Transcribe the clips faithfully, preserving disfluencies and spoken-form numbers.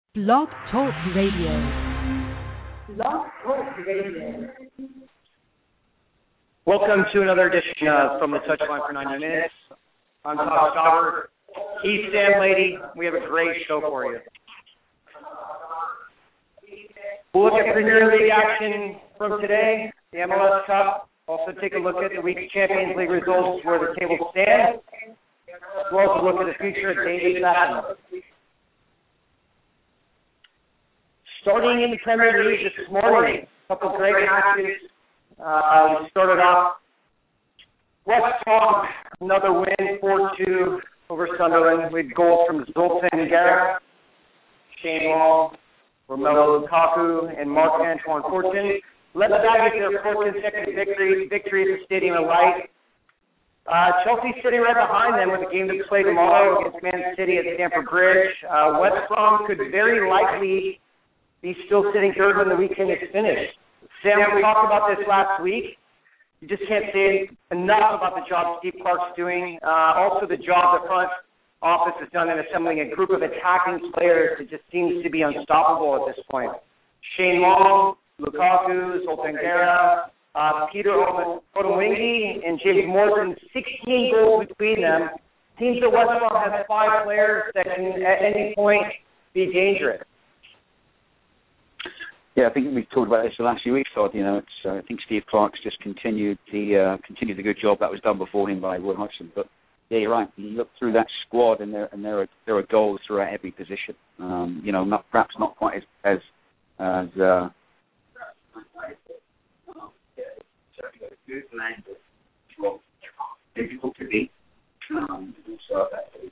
Blog Talk Radio. Blog Talk Radio. Welcome to another edition of From the Touchline for ninety minutes. I'm Todd Stopper. He's Sam Lady. We have a great show for you. We'll look at Premier League action from today, the M L S Cup. Also take a look at the week's Champions League results, where the table stands. We'll also look at the future of David Beckham. Starting in the Premier League this morning, a couple great matches. Uh, we started off West Brom, another win, four two over Sunderland, with goals from Zoltan Gareth, Shane Long, Romelu Lukaku, and Marc-Antoine Fortin. Led the Baggage their fourth consecutive victory, victory at the Stadium of Light. Uh, Chelsea sitting right behind them with a game to play tomorrow against Man City at Stamford Bridge. Uh, West Brom could very likely be still sitting third when the weekend is finished. Sam, we talked about this last week. You just can't say enough about the job Steve Clarke's doing. Uh, also, the job the front office has done in assembling a group of attacking players that just seems to be unstoppable at this point. Shane Long, Lukaku, Zoltan Gareth, uh, Peter Odemwingie, and James Morrison, sixteen goals between them. Seems that West Brom has five players that can at any point be dangerous. Yeah, I think we've talked about this the last few weeks, Todd. You know, it's, uh, I think Steve Clarke's just continued the uh, continued the good job that was done before him by Roy Hodgson. But yeah, you're right. You look through that squad, and there and there are there are goals throughout every position. Um, you know, not perhaps not quite as as as uh, difficult to beat. Um, so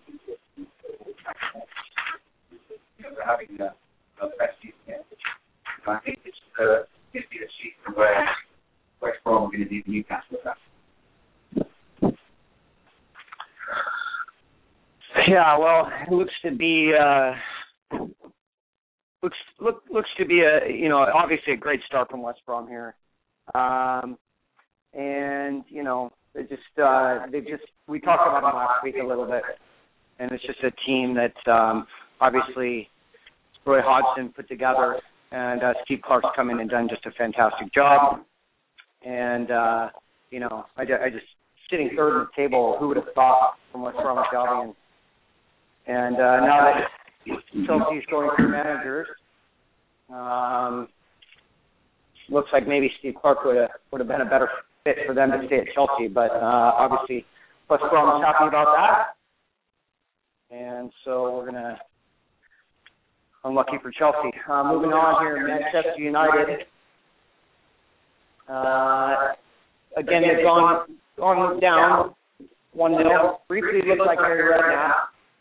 having a, a best season. I think it's uh, fifty a season where West Brom are going to do Newcastle with that. Yeah, well, it looks to be uh, looks look looks to be a you know obviously a great start from West Brom here, um, and you know they just uh, they just we talked about them last week a little bit, and it's just a team that um, obviously Roy Hodgson put together. And uh, Steve Clarke's come in and done just a fantastic job. And, uh, you know, I, I just, sitting third on the table, who would have thought from West Bromwich Albion? And uh, now that Chelsea's going through managers, um, looks like maybe Steve Clarke would have, would have been a better fit for them to stay at Chelsea. But uh, obviously, West Brom is happy about that. And so we're going to, unlucky for Chelsea. Uh, moving on here, Manchester United. Uh, again, they've gone, gone down one nil. Briefly looked like Harry Redknapp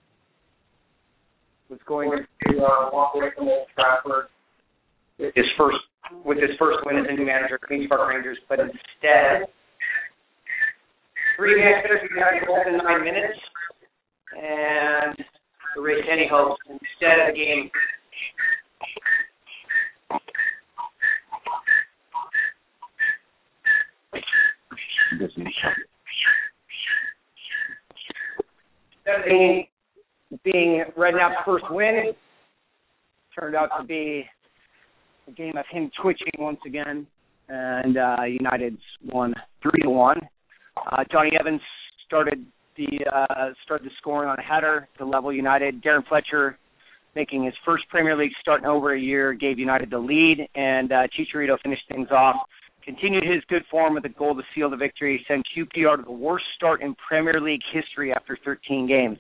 was going to uh, walk away from Old Trafford with his first, with his first win as a new manager, Queen's Park Rangers, but instead, three Manchester United goals in nine minutes, and to raise any hopes. Instead of the game, being, being Redknapp's first win, turned out to be a game of him twitching once again, and uh, United's won three to one. Uh, Johnny Evans started the uh, started the scoring on a header to level United. Darren Fletcher, making his first Premier League start in over a year, gave United the lead, and uh, Chicharito finished things off. Continued his good form with a goal to seal the victory, sent Q P R to the worst start in Premier League history after thirteen games.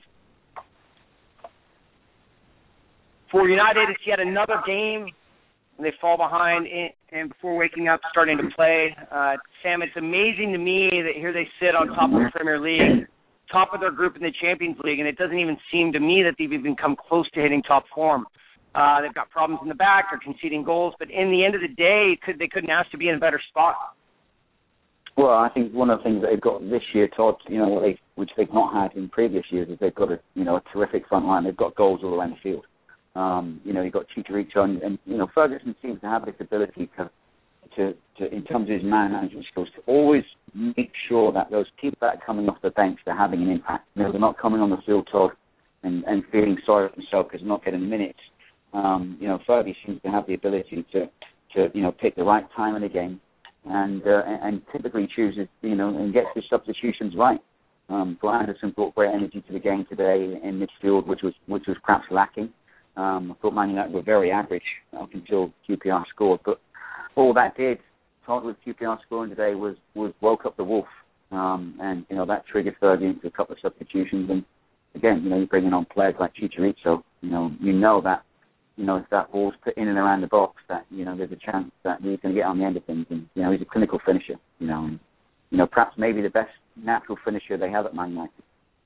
For United, it's yet another game. They fall behind, in, and before waking up, starting to play. Uh, Sam, it's amazing to me that here they sit on top of the Premier League, top of their group in the Champions League, and it doesn't even seem to me that they've even come close to hitting top form. Uh, they've got problems in the back, they're conceding goals, but in the end of the day, could, they couldn't ask to be in a better spot. Well, I think one of the things that they've got this year, Todd, you know, they, which they've not had in previous years, is they've got a you know a terrific front line. They've got goals all around the field. Um, you know, you've got Chicharito, and, and you know Ferguson seems to have this ability to, to, to, in terms of his man management skills, to always make sure that those people that are coming off the bench, they're having an impact. You know, they're not coming on the field, Todd, and, and feeling sorry for themselves because they're not getting minutes. Um, you know, Fergie seems to have the ability to, to you know, pick the right time in the game, and uh, and typically chooses, you know, and gets his substitutions right. Um, Brett Anderson brought great energy to the game today in midfield, which was which was perhaps lacking. Um, I thought Man United were very average up until Q P R scored, but all that did, Todd, with Q P R scoring today, was, was woke up the wolf, um, and you know that triggered Fergie into a couple of substitutions, and again, you know, you're bringing on players like Chicharito, you know, you know that, you know, if that ball's put in and around the box, that you know there's a chance that he's going to get on the end of things, and you know he's a clinical finisher, you know, and you know perhaps maybe the best natural finisher they have at Man United.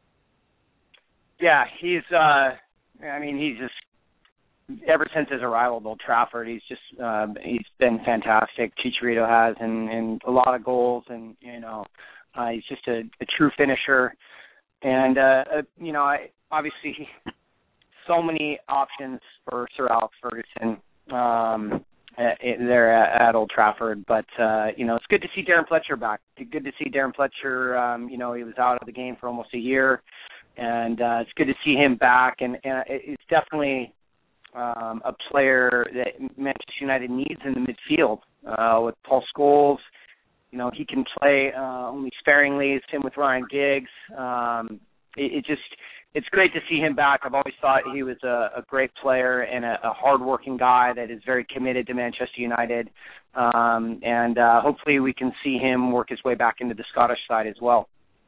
Yeah, he's. Uh, I mean, he's just. Ever since his arrival at Old Trafford, he's just um, he's been fantastic. Chicharito has, and, and a lot of goals, and you know, uh, he's just a, a true finisher. And uh, uh, you know, I, obviously, so many options for Sir Alex Ferguson um, at, there at, at Old Trafford. But uh, you know, it's good to see Darren Fletcher back. Good to see Darren Fletcher. Um, you know, he was out of the game for almost a year, and uh, it's good to see him back. And, and it's definitely. Um, a player that Manchester United needs in the midfield. Uh, with Paul Scholes, you know, he can play uh, only sparingly. It's him with Ryan Giggs. Um, it, it just, it's great to see him back. I've always thought he was a, a great player and a, a hard-working guy that is very committed to Manchester United. Um, and uh, hopefully we can see him work his way back into the Scottish side as well.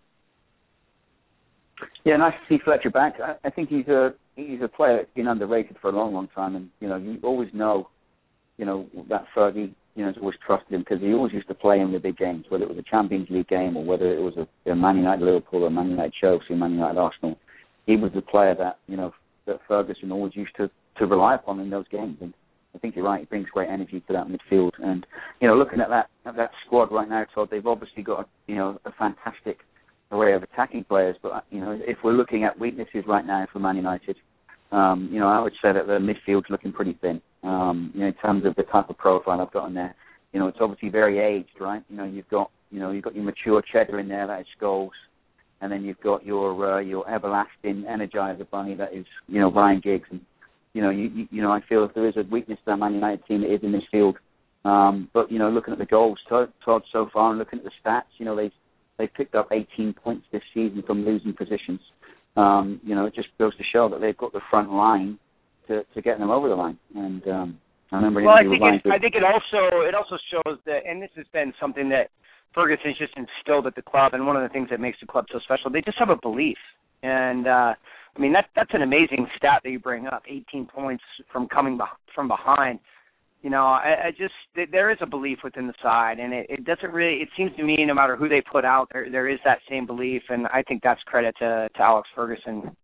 Yeah, nice to see Fletcher back. I, I think he's a he's a player that's been underrated for a long, long time, and you know you always know, you know that Fergie, you know, has always trusted him because he always used to play in the big games, whether it was a Champions League game or whether it was a, a Man United Liverpool or Man United Chelsea, Man United Arsenal. He was the player that you know that Ferguson always used to, to rely upon in those games, and I think you're right. He brings great energy to that midfield, and you know looking at that at that squad right now, Todd, they've obviously got you know a fantastic array of attacking players, but you know if we're looking at weaknesses right now for Man United, um, you know I would say that the midfield's looking pretty thin. Um, you know in terms of the type of profile I've got in there, you know it's obviously very aged, right? You know you've got you know you've got your mature Cheddar in there that is Scholes, and then you've got your uh, your everlasting Energizer bunny that is you know Ryan Giggs, and you know you you, you know I feel if there is a weakness to that Man United team, it is in this field. Um, but you know looking at the goals, Todd, Todd so far, and looking at the stats, you know they. They've picked up eighteen points this season from losing positions. Um, you know, it just goes to show that they've got the front line to, to get them over the line. And um, I remember. Well, I think it, I think it also it also shows that, and this has been something that Ferguson's just instilled at the club, and one of the things that makes the club so special, they just have a belief. And uh, I mean, that that's an amazing stat that you bring up. eighteen points from coming be- from behind. You know, I, I just there is a belief within the side, and it, it doesn't really. It seems to me, no matter who they put out, there there is that same belief, and I think that's credit to, to Alex Ferguson.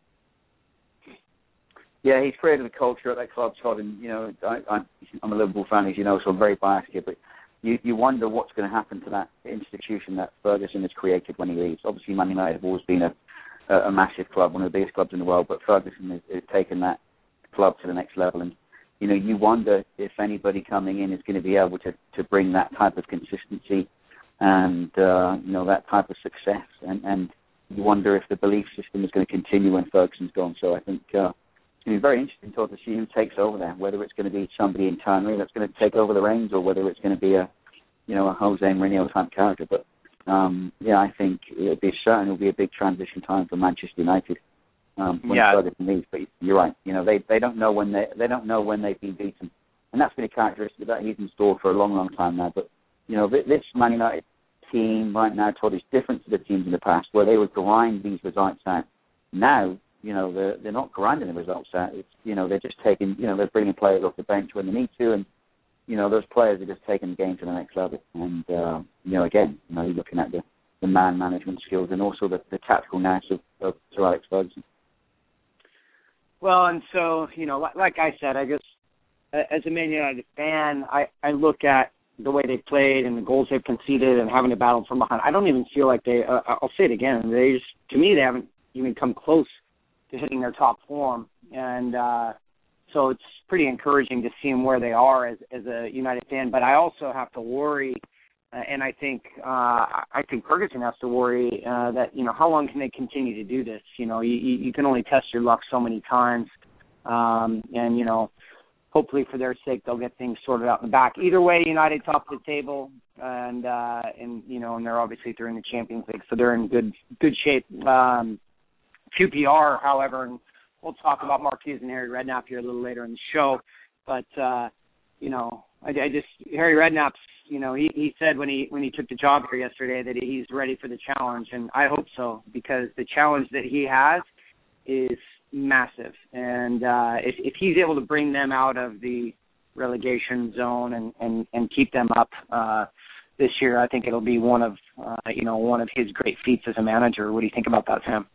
Yeah, he's created a culture at that club, Todd, and you know, I, I'm, I'm a Liverpool fan, as you know, so I'm very biased here, but you, you wonder what's going to happen to that institution that Ferguson has created when he leaves. Obviously, Man United have always been a, a, a massive club, one of the biggest clubs in the world, but Ferguson has, has taken that club to the next level, and you know, you wonder if anybody coming in is going to be able to, to bring that type of consistency and, uh, you know, that type of success. And, and you wonder if the belief system is going to continue when Ferguson's gone. So I think uh, it's going to be very interesting to see who takes over there, whether it's going to be somebody internally that's going to take over the reins or whether it's going to be a, you know, a Jose Mourinho type character. But, um, yeah, I think it'll be certain it'll be a big transition time for Manchester United. Um, when yeah. Ferguson leaves, but you're right. You know, they they don't know when they they don't know when they've been beaten, and that's been a characteristic that he's installed for a long, long time now. But you know, this Man United team right now, Todd, is different to the teams in the past where they would grind these results out. Now, you know, they're they're not grinding the results out. It's you know they're just taking you know they're bringing players off the bench when they need to, and you know those players are just taking the game to the next level. And uh, you know, again, you know, you're looking at the, the man management skills and also the, the tactical nous of, of Sir Alex Ferguson. Well, and so, you know, like, like I said, I just, as a Man United fan, I, I look at the way they played and the goals they've conceded and having to battle from behind. I don't even feel like they, uh, I'll say it again, they just, to me, they haven't even come close to hitting their top form. And uh, so it's pretty encouraging to see them where they are as, as a United fan. But I also have to worry, uh, and I think uh, I think Ferguson has to worry uh, that, you know, how long can they continue to do this? You know, you, you can only test your luck so many times. Um, and, you know, hopefully for their sake, they'll get things sorted out in the back. Either way, United top of the table, and, uh, and you know, and they're obviously they're in the Champions League, so they're in good good shape. Um, Q P R, however, and we'll talk about Mark Hughes and Harry Redknapp here a little later in the show, but, uh, you know, I, I just, Harry Redknapp's, you know, he, he said when he when he took the job here yesterday that he's ready for the challenge, and I hope so, because the challenge that he has is massive. And uh, if, if he's able to bring them out of the relegation zone and, and, and keep them up uh, this year, I think it'll be one of, uh, you know, one of his great feats as a manager. What do you think about that, Sam?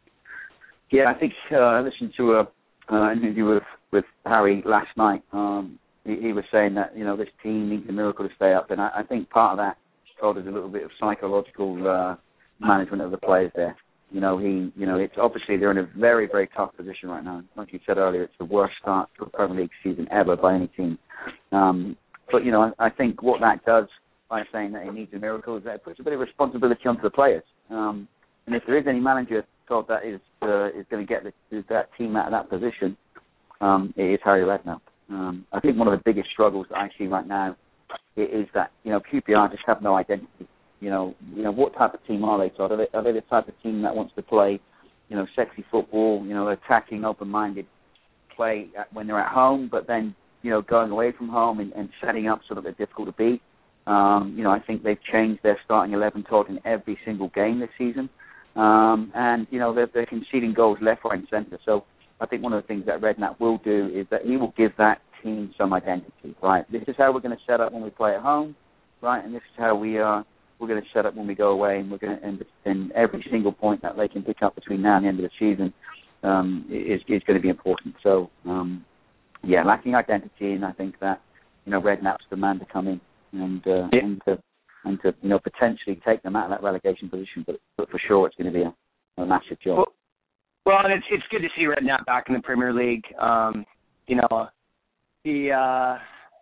Yeah, I think uh, I listened to a, uh, an interview with, with Harry last night. Um, he, he was saying that, you know, this team needs a miracle to stay up, and I, I think part of that, Todd, is a little bit of psychological uh, management of the players there. You know, he, you know, it's obviously they're in a very, very tough position right now. Like you said earlier, it's the worst start to a Premier League season ever by any team. Um, but, you know, I, I think what that does by saying that he needs a miracle is that it puts a bit of responsibility onto the players. Um, and if there is any manager thought that is uh, is going to get the, that team out of that position, um, it is Harry Redknapp. Um, I think one of the biggest struggles that I see right now is that, you know, Q P R just have no identity. You know, you know, what type of team are they, Todd? Are they, are they the type of team that wants to play, you know, sexy football, you know, attacking, open-minded play at, when they're at home, but then, you know, going away from home and, and setting up so that they're difficult to beat? Um, you know, I think they've changed their starting eleven, Todd, in every single game this season. Um, and, you know, they're, they're conceding goals left, right, and centre. So I think one of the things that Redknapp will do is that he will give that team some identity, right? This is how we're going to set up when we play at home, right? And this is how we are. Uh, We're going to set up when we go away, and we're going to, and, and every single point that they can pick up between now and the end of the season um, is, is going to be important. So, um, yeah, lacking identity, and I think that, you know, Redknapp's the man to come in and uh, yeah. and to and to you know potentially take them out of that relegation position. But, but for sure, it's going to be a, a massive job. Well, well, and it's it's good to see Redknapp back in the Premier League. Um, you know, he, uh,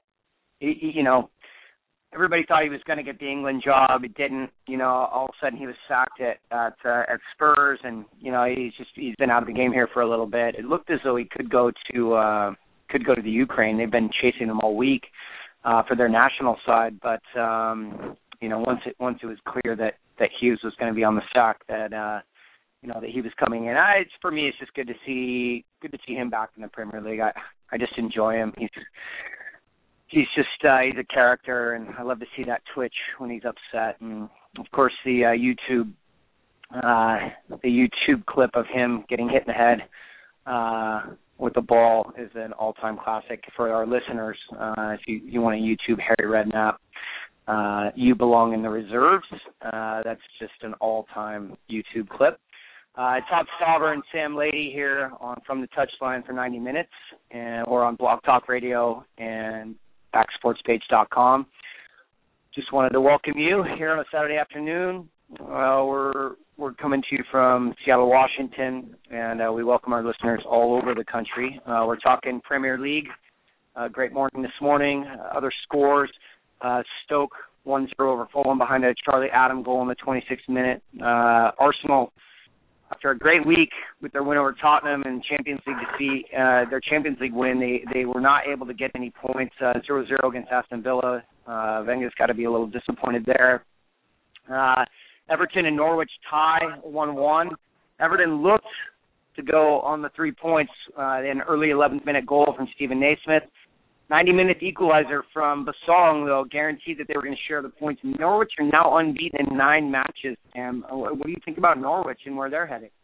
he, you know. Everybody thought he was going to get the England job. It didn't. You know, all of a sudden he was sacked at at, uh, at Spurs, and you know he's just he's been out of the game here for a little bit. It looked as though he could go to uh, could go to the Ukraine. They've been chasing him all week uh, for their national side, but um, you know once it once it was clear that, that Hughes was going to be on the sack, that uh, you know that he was coming in. I, it's for me, it's just good to see good to see him back in the Premier League. I I just enjoy him. He's He's just, uh, he's a character, and I love to see that twitch when he's upset. And, of course, the uh, YouTube uh, the YouTube clip of him getting hit in the head uh, with the ball is an all-time classic for our listeners. Uh, if you, you want to YouTube Harry Redknapp, uh, You Belong in the Reserves. Uh, that's just an all-time YouTube clip. Uh, Todd Stauber and Sam Lady here on From the Touchline for ninety minutes, and or on Blog Talk Radio and back sports page dot com. Just wanted to welcome you here on a Saturday afternoon. Uh, we're we're coming to you from Seattle, Washington, and uh, we welcome our listeners all over the country. Uh, we're talking Premier League. Uh, great morning this morning. Uh, other scores: uh, Stoke one zero over Fulham behind a Charlie Adam goal in the twenty-sixth minute. Uh, Arsenal, after a great week with their win over Tottenham and Champions League defeat, uh, their Champions League win, they, they were not able to get any points, uh, zero zero against Aston Villa. Uh, Wenger's got to be a little disappointed there. Uh, Everton and Norwich tie one one. Everton looked to go on the three points uh, in an early eleventh minute goal from Stephen Naismith. ninety-minute equalizer from Basong, though, guaranteed that they were going to share the points. Norwich are now unbeaten in nine matches. And what do you think about Norwich and where they're heading?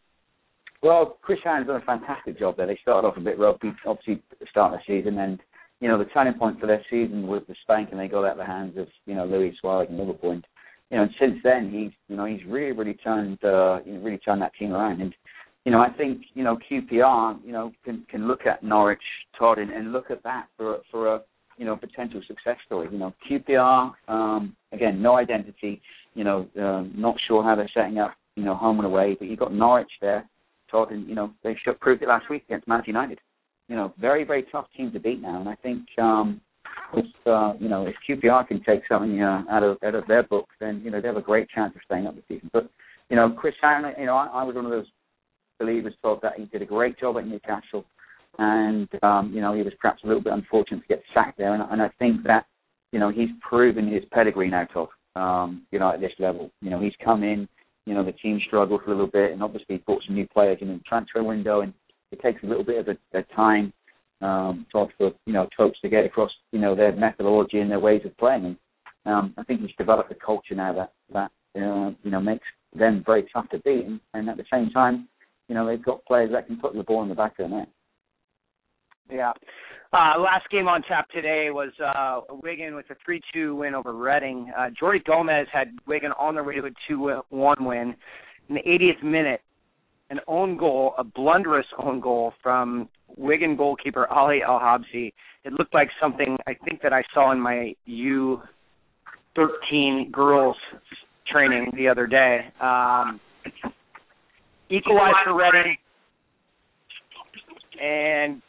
Well, Chris Hughton's done a fantastic job there. They started off a bit ropey, obviously, at the start of the season. And, you know, the turning point for their season was the spanking they got out of the hands of, you know, Luis Suarez and Liverpool. And, you know, and since then, he's, you know, he's really, really turned, uh, really turned that team around. And, you know, I think, you know, Q P R, you know, can can look at Norwich, Todd, and, and look at that for, for a, you know, potential success story. You know, Q P R, um, again, no identity, you know, uh, not sure how they're setting up, you know, home and away, but you've got Norwich there, Todd, and, you know, they proved it last week against Man United. You know, very, very tough team to beat now, and I think, um, if, uh, you know, if Q P R can take something uh, out of out of their book, then, you know, they have a great chance of staying up this season. But, you know, Chris Hughton, you know, I, I was one of those believers thought that he did a great job at Newcastle. and um, you know, he was perhaps a little bit unfortunate to get sacked there. And, and I think that, you know, he's proven his pedigree now, Todd. Um, you know, at this level, you know, he's come in. You know, the team struggled for a little bit, and obviously brought some new players in the transfer window, and it takes a little bit of a, a time um, for, you know, folks to get across, you know, their methodology and their ways of playing. And um, I think he's developed a culture now that, that uh, you know, makes them very tough to beat. And, and at the same time, you know, they've got players that can put the ball in the back of the net. Yeah. Uh, last game on tap today was uh, Wigan with a three two win over Reading. Uh, Jordi Gomez had Wigan on their way to a two one win. In the eightieth minute, an own goal, a blunderous own goal from Wigan goalkeeper Ali El Habsi. It looked like something I think that I saw in my U thirteen girls training the other day. Um, equalized for Reading and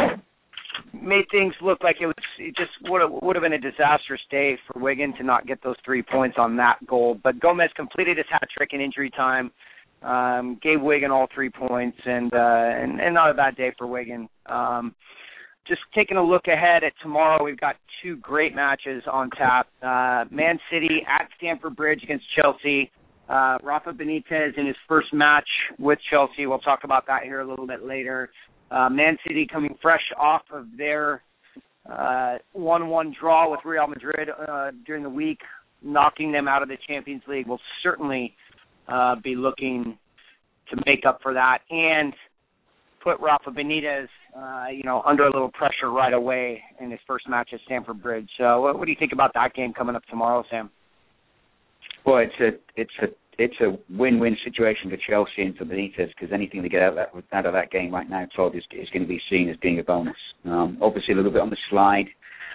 made things look like it was it just would have, would have been a disastrous day for Wigan to not get those three points on that goal. But Gomez completed his hat trick in injury time, um, gave Wigan all three points, and, uh, and and not a bad day for Wigan. Um, just taking a look ahead at tomorrow, we've got two great matches on tap. Uh, Man City at Stamford Bridge against Chelsea. Uh, Rafa Benitez in his first match with Chelsea. We'll talk about that here a little bit later. Uh, Man City coming fresh off of their uh, one one draw with Real Madrid uh, during the week, knocking them out of the Champions League. Will certainly uh, be looking to make up for that and put Rafa Benitez, uh, you know, under a little pressure right away in his first match at Stamford Bridge. So, what, what do you think about that game coming up tomorrow, Sam? Well, it's a it's a it's a win-win situation for Chelsea and for Benitez, because anything they get out of that, out of that game right now, Todd, is, is going to be seen as being a bonus. Um, obviously, a little bit on the slide.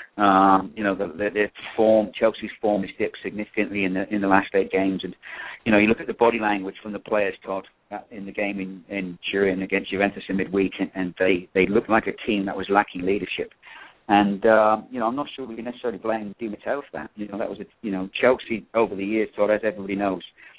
Um, you know, the, the, the form, Chelsea's form is dipped significantly in the in the last eight games, and you know, you look at the body language from the players, Todd, in the game in, in Turin against Juventus in midweek, and, and they they looked like a team that was lacking leadership. And, uh, you know, I'm not sure we can necessarily blame Di Matteo for that. You know, that was, a, you know, Chelsea over the years, Todd, as everybody knows,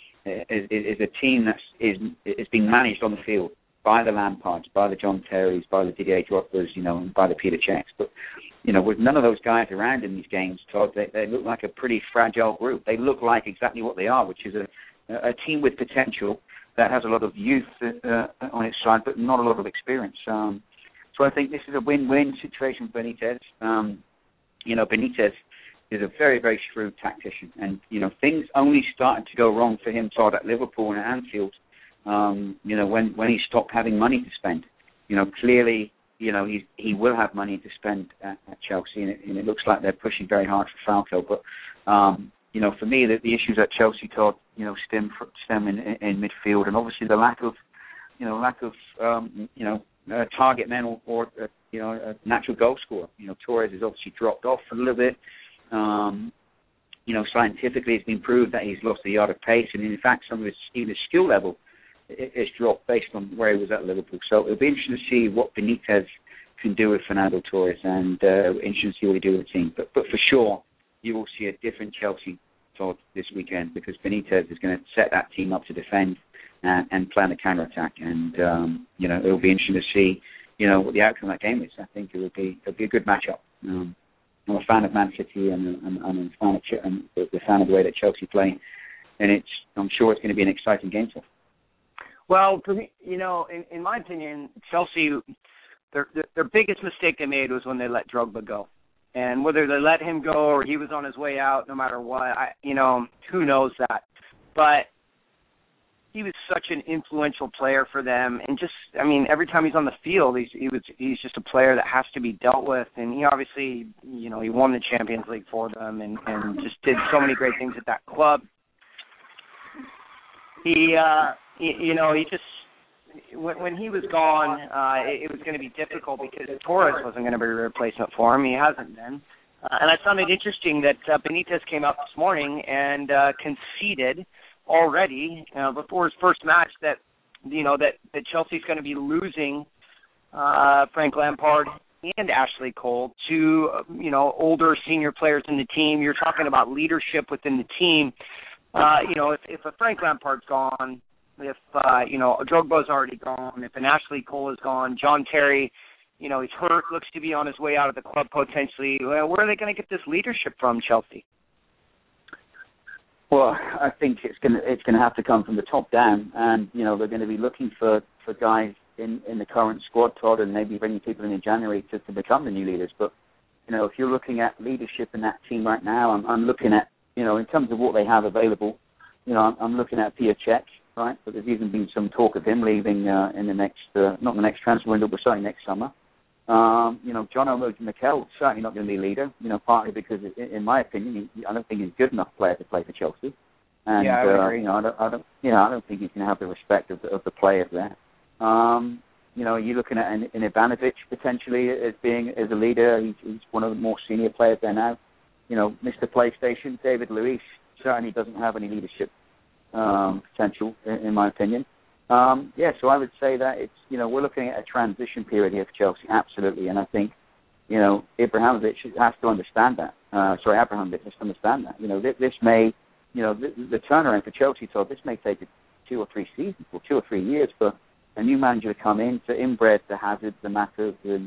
is, is a team that is is being managed on the field by the Lampards, by the John Terrys, by the Didier Drogbas, you know, and by the Peter Cechs. But, you know, with none of those guys around in these games, Todd, they, they look like a pretty fragile group. They look like exactly what they are, which is a, a team with potential that has a lot of youth uh, on its side, but not a lot of experience. Um So I think this is a win-win situation for Benitez. Um, you know, Benitez is a very, very shrewd tactician. And, you know, things only started to go wrong for him, Todd, at Liverpool and at Anfield, um, you know, when, when he stopped having money to spend. You know, clearly, you know, he he will have money to spend at, at Chelsea, and it, and it looks like they're pushing very hard for Falco. But, um, you know, for me, the, the issues at Chelsea, Todd, you know, stem, stem in, in, in midfield, and obviously the lack of, you know, lack of, um, you know, Uh, target man or, or uh, you know, a natural goal scorer. You know, Torres has obviously dropped off a little bit. Um, you know, scientifically it's been proved that he's lost a yard of pace, and in fact some of his, even his skill level has dropped based on where he was at Liverpool. So it'll be interesting to see what Benitez can do with Fernando Torres, and uh, interesting to see what he do with the team. But, but for sure, you will see a different Chelsea, Todd, this weekend, because Benitez is going to set that team up to defend And, and plan a counter-attack. And, um, you know, it'll be interesting to see, you know, what the outcome of that game is. I think it will be it'll be a good matchup. Um, I'm a fan of Man City, and, and, and I'm a fan of, Ch- and the fan of the way that Chelsea play. And it's I'm sure it's going to be an exciting game. So. Well, for me, you know, in, in my opinion, Chelsea, their, their their biggest mistake they made was when they let Drogba go. And whether they let him go or he was on his way out, no matter what, I, you know, who knows that. But he was such an influential player for them, and just, I mean, every time he's on the field, he's he was he's just a player that has to be dealt with. And he obviously, you know, he won the Champions League for them, and, and just did so many great things at that club. He, uh, he you know, he just when, when he was gone, uh, it, it was going to be difficult because Torres wasn't going to be a replacement for him. He hasn't been, uh, and I found it interesting that uh, Benitez came out this morning and uh, conceded already uh, before his first match that you know that, that Chelsea's going to be losing uh, Frank Lampard and Ashley Cole, two you know older senior players in the team. You're talking about leadership within the team. Uh, you know, if, if a Frank Lampard's gone, if uh, you know Drogba's already gone, if an Ashley Cole is gone, John Terry, you know, he's hurt, looks to be on his way out of the club potentially. Where are they going to get this leadership from, Chelsea? Well, I think it's going to it's going to have to come from the top down, and you know they're going to be looking for, for guys in, in the current squad, Todd, and maybe bringing people in in January to, to become the new leaders. But you know, if you're looking at leadership in that team right now, I'm, I'm looking at, you know, in terms of what they have available, you know, I'm, I'm looking at Petr Cech, right? But there's even been some talk of him leaving uh, in the next, uh, not the next transfer window, but certainly next summer. Um, you know, John Omoji Mikel certainly not going to be a leader, you know, partly because, in, in my opinion, he, I don't think he's a good enough player to play for Chelsea. And, yeah, I would uh, agree. you know, I don't, I don't, you know, I don't think he's going to have the respect of the, of the players there. Um, you know, you're looking at an, an Ivanovic potentially as being as a leader. He's, he's one of the more senior players there now. You know, Mister PlayStation, David Luiz, certainly doesn't have any leadership um, potential, in, in my opinion. Um, yeah, so I would say that it's, you know, we're looking at a transition period here for Chelsea, absolutely. And I think, you know, Ibrahimovic has to understand that. Uh, sorry, Abramovich has to understand that. You know, this, this may, you know, the, the turnaround for Chelsea, Todd, this may take two or three seasons or two or three years for a new manager to come in, to inbred the Hazards, the Matas, and,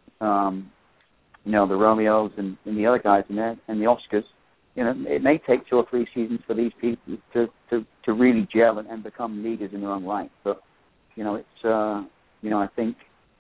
um, you know, the Romeos and, and the other guys in there, and the Oscars. You know, it may take two or three seasons for these people to, to, to really gel and, and become leaders in their own right. But, you know, it's, uh, you know, I think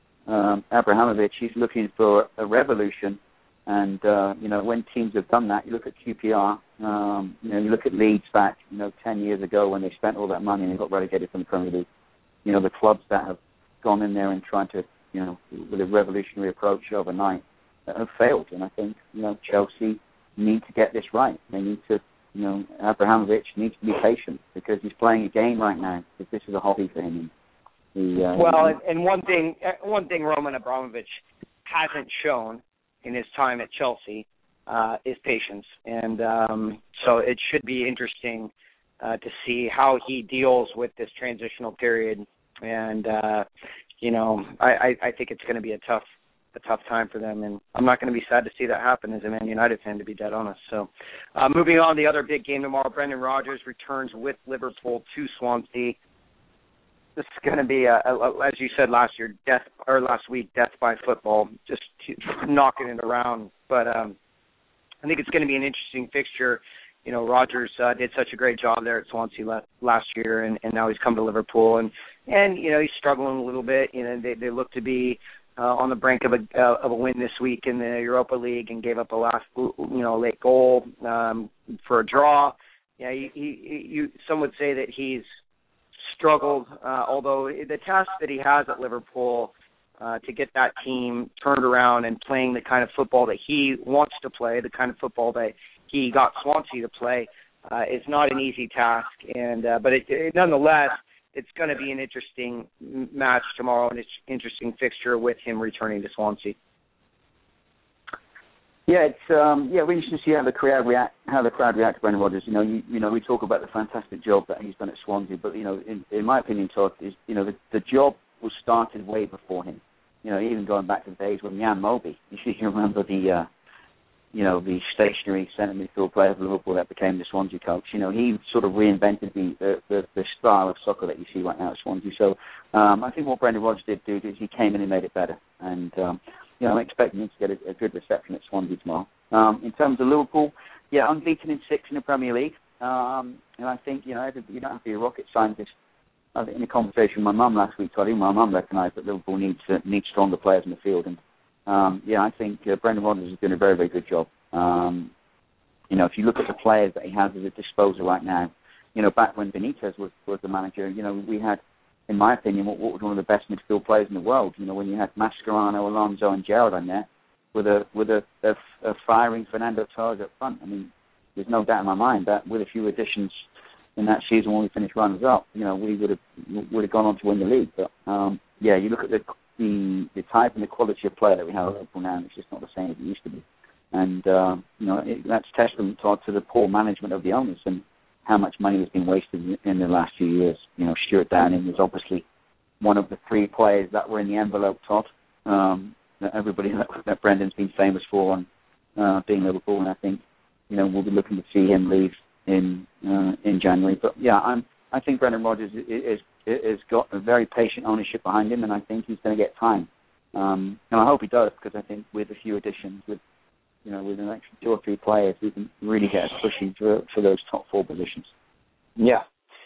um, Abramovich, he's looking for a revolution. And, uh, you know, when teams have done that, you look at Q P R, um, you know, you look at Leeds back, you know, ten years ago when they spent all that money and they got relegated from the Premier League. You know, the clubs that have gone in there and tried to, you know, with a revolutionary approach overnight have failed. And I think, you know, Chelsea need to get this right. They need to, you know, Abramovich needs to be patient because he's playing a game right now. Because this is a hobby for him. He, uh, well, and, and one thing, one thing Roman Abramovich hasn't shown in his time at Chelsea uh, is patience, and um, so it should be interesting uh, to see how he deals with this transitional period. And uh, you know, I, I, I think it's going to be a tough. a tough time for them, and I'm not going to be sad to see that happen as a Man United fan, to be dead honest. So uh, moving on, the other big game tomorrow, Brendan Rodgers returns with Liverpool to Swansea. This is going to be, a, a, as you said last year, death or last week, death by football, just knocking it around. But um, I think it's going to be an interesting fixture. You know, Rodgers uh, did such a great job there at Swansea la- last year, and, and now he's come to Liverpool, and, and you know, he's struggling a little bit. You know, they, they look to be Uh, on the brink of a uh, of a win this week in the Europa League, and gave up a last you know late goal um, for a draw. Yeah, he, he, you, some would say that he's struggled. Uh, although the task that he has at Liverpool uh, to get that team turned around and playing the kind of football that he wants to play, the kind of football that he got Swansea to play, uh, is not an easy task. And uh, but it, it, nonetheless. It's going to be an interesting match tomorrow, and it's an interesting fixture with him returning to Swansea. Yeah, it's um, yeah, we're interested to see how the crowd react. How the crowd react to Brendan Rodgers. You know, you, you know, we talk about the fantastic job that he's done at Swansea, but you know, in, in my opinion, Todd, is you know the, the job was started way before him. You know, even going back to the days when Jan Moby. You should remember the. Uh, you know, the stationary centre midfield player for Liverpool that became the Swansea coach. You know, he sort of reinvented the the, the, the style of soccer that you see right now at Swansea. So um, I think what Brendan Rodgers did do is he came in and made it better. And, um, you know, I'm expecting him to get a, a good reception at Swansea tomorrow. Um, in terms of Liverpool, yeah, unbeaten in six in the Premier League. Um, and I think, you know, you don't have to be a rocket scientist. I think in a conversation with my mum last week, Todd, my mum recognised that Liverpool needs, uh, needs stronger players in the field. And Um, yeah, I think uh, Brendan Rodgers is doing a very, very good job. Um, you know, if you look at the players that he has at his disposal right now, you know, back when Benitez was, was the manager, you know, we had, in my opinion, what, what was one of the best midfield players in the world. You know, when you had Mascherano, Alonso, and Gerrard on there, with a with a, a, a firing Fernando Torres up front. I mean, there's no doubt in my mind that with a few additions in that season when we finished runners-up, you know, we would have would have gone on to win the league. But um, yeah, you look at the The, the type and the quality of player that we have at Liverpool now, it's just not the same as it used to be. And, uh, you know, it, that's testament to, to the poor management of the owners and how much money has been wasted in, in the last few years. You know, Stuart Downing was obviously one of the three players that were in the envelope, Todd. Um, that everybody that, that Brendan's been famous for on uh, being Liverpool, and I think, you know, we'll be looking to see him leave in uh, in January. But, yeah, I'm, I think Brendan Rodgers is, is has got a very patient ownership behind him, and I think he's going to get time. Um, and I hope he does, because I think with a few additions, with you know, with an extra two or three players, we can really get us pushing for for those top four positions. Yeah.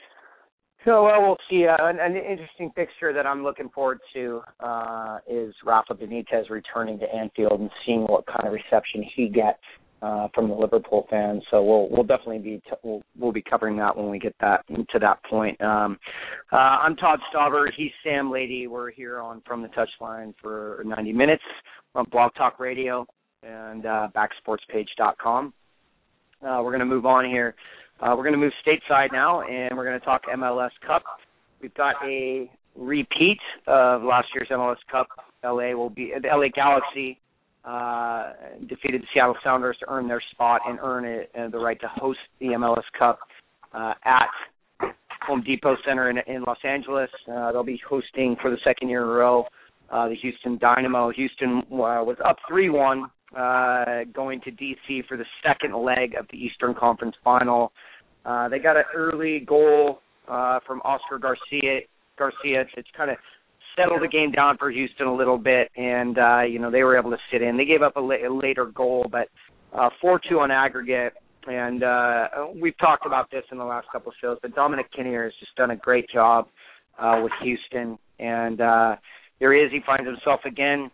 So well, we'll see. Uh, an, an interesting fixture that I'm looking forward to uh, is Rafa Benitez returning to Anfield and seeing what kind of reception he gets uh, from the Liverpool fans. So we'll we'll definitely be t- we'll we'll be covering that when we get that to that point. Um, uh, I'm Todd Stauber. He's Sam Lady. We're here on From the Touchline for ninety minutes on Blog Talk Radio and uh, back sports page dot com. Uh, we're going to move on here. Uh, we're going to move stateside now, and we're going to talk M L S Cup. We've got a repeat of last year's M L S Cup. L A will be the L A Galaxy uh, defeated the Seattle Sounders to earn their spot and earn it, uh, the right to host the M L S Cup uh, at Home Depot Center in, in Los Angeles. Uh, they'll be hosting for the second year in a row uh, the Houston Dynamo. Houston uh, was up three one. Uh, going to D C for the second leg of the Eastern Conference Final. Uh, they got an early goal uh, from Oscar Garcia, Garcia to kind of settle the game down for Houston a little bit, and, uh, you know, they were able to sit in. They gave up a, la- a later goal, but uh, four two on aggregate, and uh, we've talked about this in the last couple of shows, but Dominic Kinnear has just done a great job uh, with Houston, and uh, there he is. He finds himself again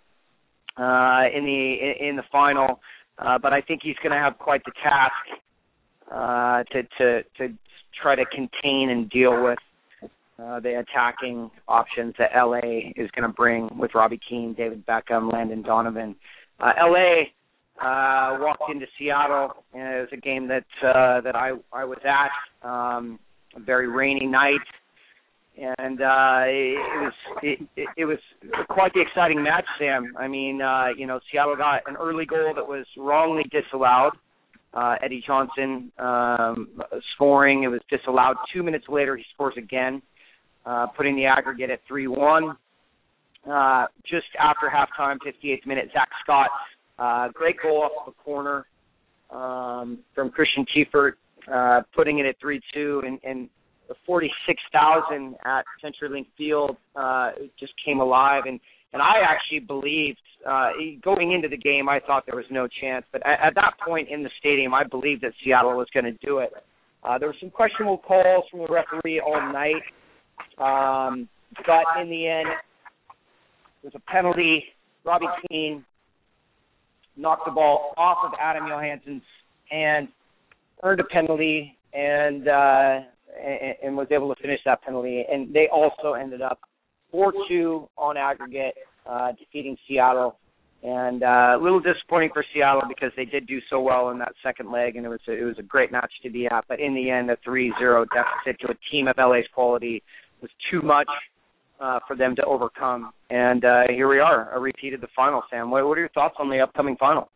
Uh, in the in the final, uh, but I think he's going to have quite the task uh, to to to try to contain and deal with uh, the attacking options that L A is going to bring with Robbie Keane, David Beckham, Landon Donovan. Uh, L A uh, walked into Seattle, and it was a game that uh, that I I was at. Um, a very rainy night. And uh, it, it was it, it, it was quite the exciting match, Sam. I mean, uh, you know, Seattle got an early goal that was wrongly disallowed. Uh, Eddie Johnson um, scoring. It was disallowed. Two minutes later, he scores again, uh, putting the aggregate at three one. Uh, just after halftime, fifty-eighth minute, Zach Scott, uh, great goal off the corner um, from Christian Tiefert, uh, putting it at three two, and, and the forty-six thousand at CenturyLink Field uh, just came alive. And, and I actually believed, uh, going into the game, I thought there was no chance. But at, at that point in the stadium, I believed that Seattle was going to do it. Uh, there were some questionable calls from the referee all night. Um, but in the end, there's a penalty. Robbie Keane knocked the ball off of Adam Johansson's hand, earned a penalty, and uh, and, and was able to finish that penalty. And they also ended up four two on aggregate, uh, defeating Seattle. And uh, a little disappointing for Seattle because they did do so well in that second leg, and it was a, it was a great match to be at. But in the end, a three zero deficit to a team of L A's quality was too much uh, for them to overcome. And uh, here we are, a repeat of the final, Sam. What, what are your thoughts on the upcoming final?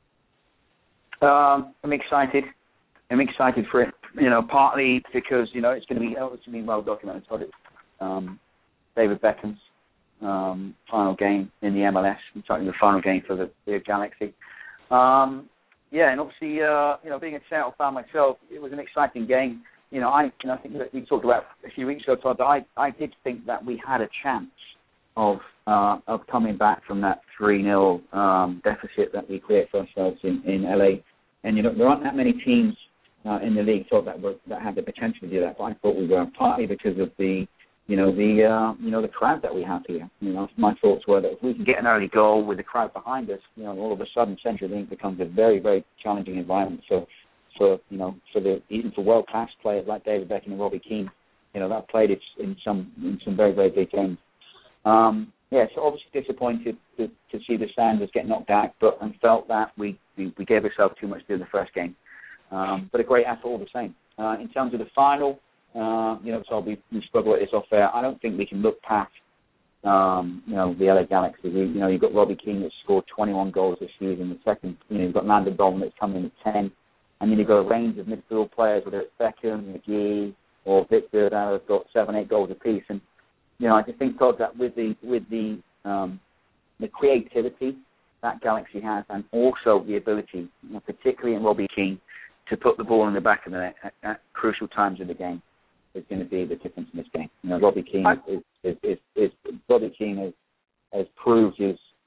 Um, I'm excited. I'm excited for it, you know, partly because, you know, it's going to be, it's going to be well documented. Um, David Beckham's um, final game in the M L S, I'm talking the final game for the, the Galaxy. Um, yeah, and obviously, uh, you know, being a Seattle fan myself, it was an exciting game. You know, I, you know, I think that we talked about a few weeks ago, Todd, that I, I did think that we had a chance of uh, of coming back from that three nil um, deficit that we created for ourselves in, in L A. And, you know, there aren't that many teams Uh, in the league thought that were, that had the potential to do that, but I thought we were, partly because of the, you know, the uh, you know the crowd that we have here. You know, my thoughts were that if we can get an early goal with the crowd behind us, you know, all of a sudden CenturyLink becomes a very, very challenging environment. So, for you know, for the even for world class players like David Beckham and Robbie Keane, you know, that played it in some in some very, very big games. Um, yeah, so obviously disappointed to, to see the Sanders get knocked out, but and felt that we, we, we gave ourselves too much during the first game. Um, but a great effort all the same. Uh, in terms of the final, uh, you know, so we, we spoke about this off air. I don't think we can look past, um, you know, the L A Galaxy. We, you know, you've got Robbie Keane that's scored twenty-one goals this season. The second, you know, you've got Landon Donovan that's coming in at ten. And then you've got a range of midfield players, whether it's Beckham, McGee, or Victor, that have got seven, eight goals apiece. And, you know, I just think, Todd, that with the, with the, um, the creativity that Galaxy has, and also the ability, you know, particularly in Robbie Keane, to put the ball in the back of the net at, at crucial times of the game is going to be the difference in this game. You know, Robbie Keane is, is, is, is, is Robbie Keane has, has proved his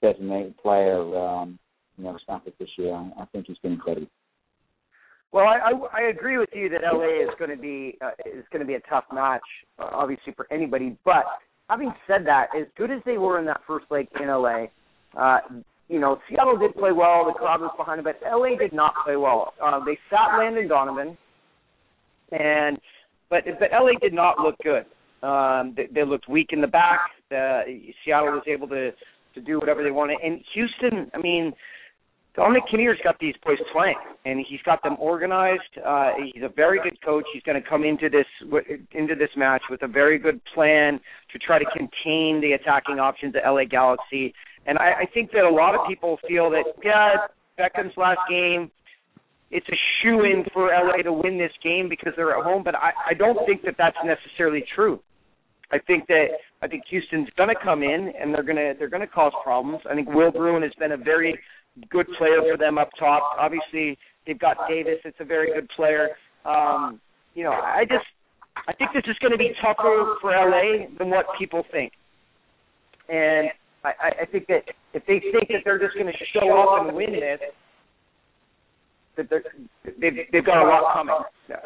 designated player, um, you know, Stafford this year. I, I think he's been incredible. Well, I, I, I agree with you that L A is going to be uh, is going to be a tough match, uh, obviously for anybody. But having said that, as good as they were in that first leg in L A, uh, you know, Seattle did play well. The crowd was behind them, but L A did not play well. Uh, they sat Landon Donovan, and but but L A did not look good. Um, they, they looked weak in the back. Uh, Seattle was able to, to do whatever they wanted. And Houston, I mean, Dominic Kinnear's got these boys playing, and he's got them organized. Uh, he's a very good coach. He's going to come into this into this match with a very good plan to try to contain the attacking options at L A Galaxy. And I, I think that a lot of people feel that, yeah, Beckham's last game, it's a shoo-in for L A to win this game because they're at home, but I, I don't think that that's necessarily true. I think that I think Houston's going to come in and they're going to they're going to cause problems. I think Will Bruin has been a very good player for them up top. Obviously, they've got Davis. It's a very good player. Um, you know, I just I think this is going to be tougher for L A than what people think. And I, I think that if they think that they're just going to show up and win this, that they're, they've, they've got a lot coming. Yeah.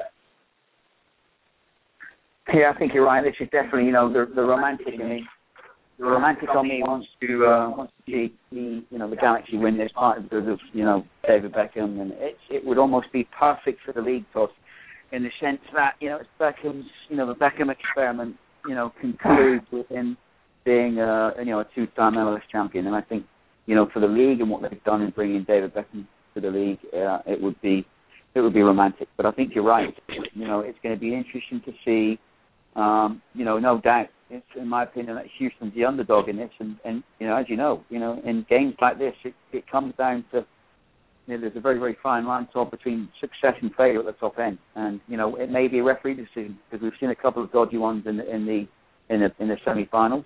Yeah, I think you're right. This is definitely, you know, the, the romantic in me. The romantic on me wants to uh, wants to see the, you know, the Galaxy win this part because of, you know, David Beckham, and it it would almost be perfect for the league, Todd, in the sense that, you know, it's Beckham's, you know, the Beckham experiment, you know, concludes with him being, uh, you know, a two-time M L S champion, and I think, you know, for the league and what they've done in bringing David Beckham to the league, uh, it would be it would be romantic. But I think you're right. You know, it's going to be interesting to see. Um, you know, no doubt, it's, in my opinion, that Houston's the underdog in this, and, and you know, as you know, you know, in games like this, it, it comes down to, you know, there's a very, very fine line Todd, between success and failure at the top end, and you know, it may be a referee decision because we've seen a couple of dodgy ones in the in the in the, in the semi-finals.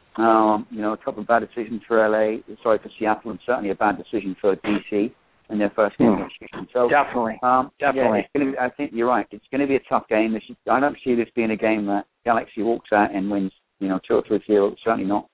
Um, you know, a couple of bad decisions for L A, sorry for Seattle, and certainly a bad decision for D C in their first game against Houston. So definitely, um, definitely. Yeah, it's gonna be, I think you're right. It's going to be a tough game. This is, I don't see this being a game that Galaxy walks out and wins, you know, two or three zero. Certainly not.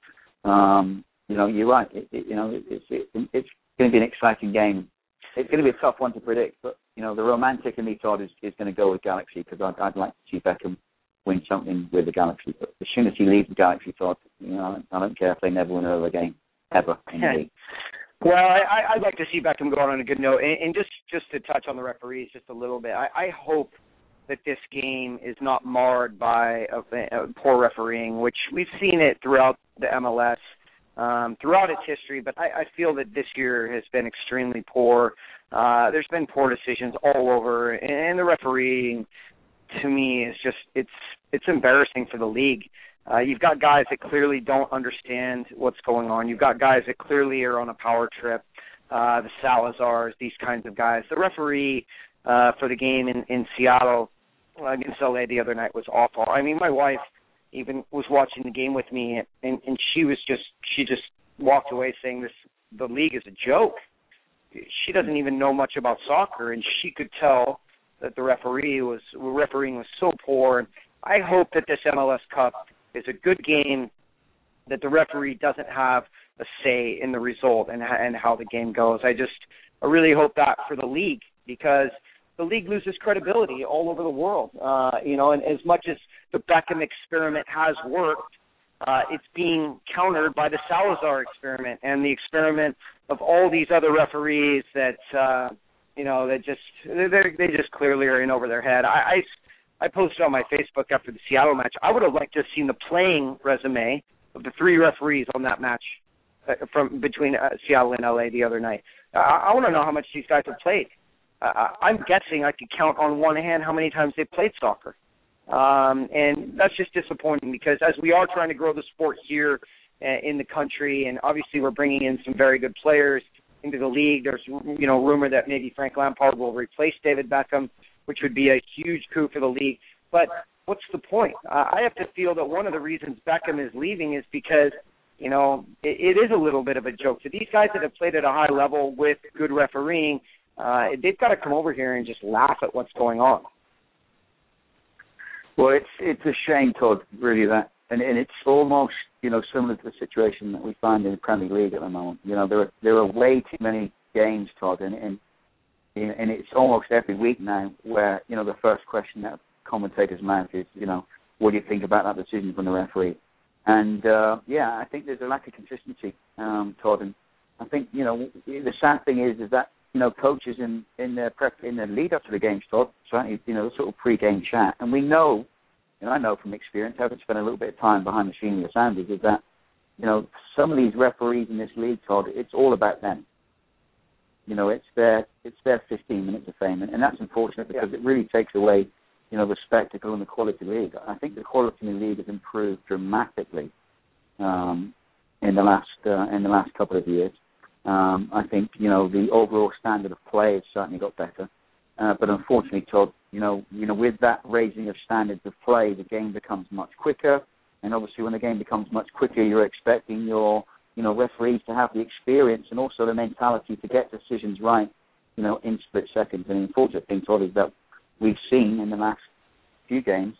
Um, you know, you're right. It, it, you know, it, it's it, it's going to be an exciting game. It's going to be a tough one to predict, but you know, the romantic in me, Todd, is, is going to go with Galaxy because I'd, I'd like to see Beckham win something with the Galaxy. But as soon as he leaves the Galaxy, Todd, you know, I don't care if they never win another game ever in the league. Well, I, I'd like to see Beckham go on a good note. And, and just, just to touch on the referees just a little bit, I, I hope that this game is not marred by a, a poor refereeing, which we've seen it throughout the M L S, um, throughout its history. But I, I feel that this year has been extremely poor. Uh, there's been poor decisions all over, and the refereeing, to me, is just it's it's embarrassing for the league. Uh, you've got guys that clearly don't understand what's going on. You've got guys that clearly are on a power trip, uh, the Salazars, these kinds of guys. The referee uh, for the game in, in Seattle against L A the other night was awful. I mean, my wife even was watching the game with me, and, and she was just she just walked away saying this the league is a joke. She doesn't even know much about soccer, and she could tell that the referee was refereeing was so poor. And I hope that this M L S Cup is a good game, that the referee doesn't have a say in the result and, and how the game goes. I just I really hope that for the league, because the league loses credibility all over the world. Uh, you know, and as much as the Beckham experiment has worked, uh, it's being countered by the Salazar experiment and the experiment of all these other referees that, uh, you know, that just they they just clearly are in over their head. I, I I posted on my Facebook after the Seattle match, I would have liked to have seen the playing resume of the three referees on that match uh, from between uh, Seattle and L A the other night. Uh, I want to know how much these guys have played. Uh, I'm guessing I could count on one hand how many times they've played soccer. Um, and that's just disappointing, because as we are trying to grow the sport here uh, in the country, and obviously we're bringing in some very good players into the league, there's, you know, rumor that maybe Frank Lampard will replace David Beckham, which would be a huge coup for the league. But what's the point? Uh, I have to feel that one of the reasons Beckham is leaving is because, you know, it, it is a little bit of a joke. So these guys that have played at a high level with good refereeing, uh, they've got to come over here and just laugh at what's going on. Well, it's it's a shame, Todd, really, that, and, and it's almost, you know, similar to the situation that we find in the Premier League at the moment. You know, there are there are way too many games, Todd, and and, and it's almost every week now where, you know, the first question that commentators' mouth is, you know, what do you think about that decision from the referee? And, uh, yeah, I think there's a lack of consistency, um, Todd. And I think, you know, the sad thing is is that, you know, coaches in, in their prep, in their lead up to the games, Todd, certainly, you know, sort of pre-game chat. And we know, and I know from experience, having spent a little bit of time behind the scene with the Sounders, is that, you know, some of these referees in this league, Todd, it's all about them. You know, it's their it's their fifteen minutes of fame, and, and that's unfortunate because yeah. it really takes away, you know, the spectacle and the quality of the league. I think the quality of the league has improved dramatically um, in the last uh, in the last couple of years. Um, I think, you know, the overall standard of play has certainly got better, uh, but unfortunately, Todd, you know, you know, with that raising of standards of play, the game becomes much quicker, and obviously, when the game becomes much quicker, you're expecting your you know, referees to have the experience and also the mentality to get decisions right, you know, in split seconds. And the unfortunate thing, Todd, is that we've seen in the last few games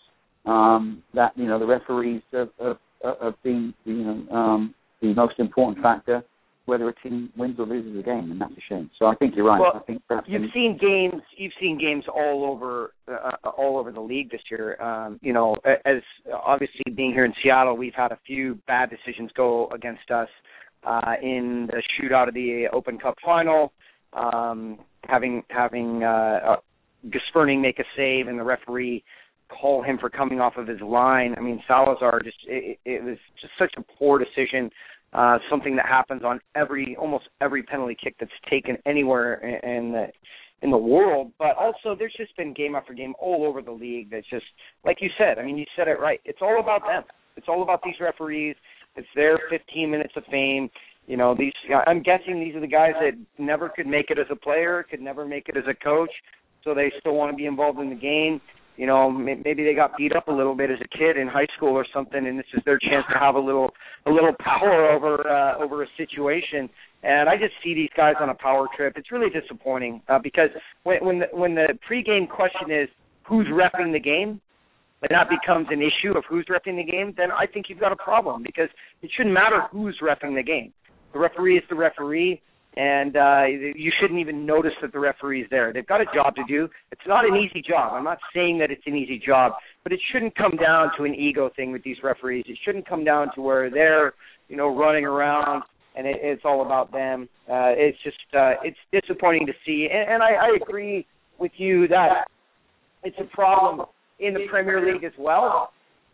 um, that, you know, the referees have, have, have been, you know, um, the most important factor whether a team wins or loses a game, and that's a shame. So I think you're right. Well, I think you've been... seen games. You've seen games all over, uh, all over the league this year. Um, you know, as obviously being here in Seattle, we've had a few bad decisions go against us uh, in the shootout of the Open Cup final. Um, having having uh, uh, Gasperning make a save and the referee call him for coming off of his line. I mean, Salazar just it, it was just such a poor decision. Uh, something that happens on every, almost every penalty kick that's taken anywhere in, in the in the world. But also, there's just been game after game all over the league that's just, like you said. I mean, you said it right. It's all about them. It's all about these referees. It's their fifteen minutes of fame. You know, these. I'm guessing these are the guys that never could make it as a player, could never make it as a coach, so they still want to be involved in the game. You know, maybe they got beat up a little bit as a kid in high school or something, and this is their chance to have a little, a little power over uh, over a situation. And I just see these guys on a power trip. It's really disappointing uh, because when when the, when the pregame question is who's reffing the game, and that becomes an issue of who's reffing the game, then I think you've got a problem because it shouldn't matter who's reffing the game. The referee is the referee. And uh, you shouldn't even notice that the referee is there. They've got a job to do. It's not an easy job. I'm not saying that it's an easy job, but it shouldn't come down to an ego thing with these referees. It shouldn't come down to where they're, you know, running around and it, it's all about them. Uh, it's just uh, it's disappointing to see. And, and I, I agree with you that it's a problem in the Premier League as well.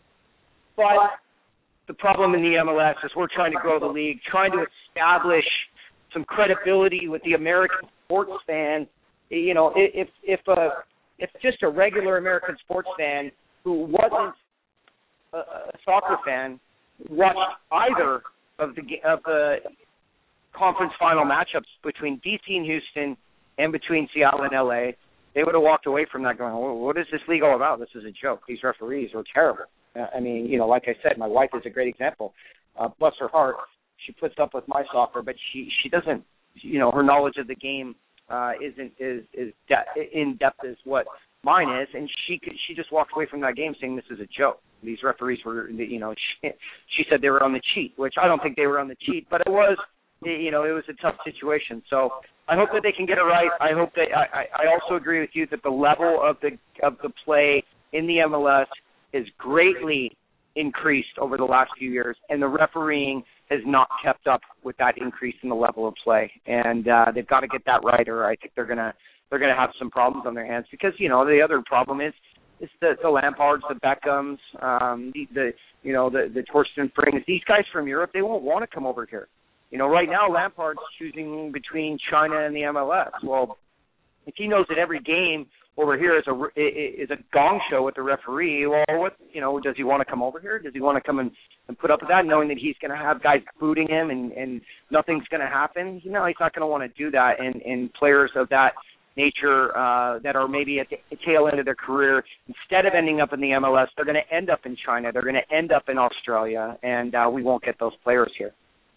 But the problem in the M L S is we're trying to grow the league, trying to establish some credibility with the American sports fan. You know, if if a if just a regular American sports fan who wasn't a, a soccer fan watched either of the of the conference final matchups between D C and Houston and between Seattle and L A, they would have walked away from that going, well, what is this league all about? This is a joke. These referees are terrible. I mean, you know, like I said, my wife is a great example. Uh, bless her heart. She puts up with my soccer, but she, she doesn't, you know, her knowledge of the game uh, isn't is is de- in depth as what mine is, and she could, she just walked away from that game saying this is a joke. These referees were, you know, she, she said they were on the cheat, which I don't think they were on the cheat, but it was, you know, it was a tough situation. So I hope that they can get it right. I hope that I, I also agree with you that the level of the of the play in the M L S is greatly increased over the last few years, and the refereeing has not kept up with that increase in the level of play. And uh, they've got to get that right, or I think they're gonna they're gonna have some problems on their hands. Because you know the other problem is is the, the Lampards, the Beckhams, um, the, the you know the the Torsten Frings. These guys from Europe, they won't want to come over here. You know, right now Lampard's choosing between China and the M L S. Well, if he knows that every game over here is a is a gong show with the referee, well, what you know, does he want to come over here? Does he want to come and, and put up with that, knowing that he's going to have guys booting him and, and nothing's going to happen? You know, he's not going to want to do that. And, and players of that nature uh, that are maybe at the tail end of their career, instead of ending up in the M L S, they're going to end up in China. They're going to end up in Australia, and uh, we won't get those players here.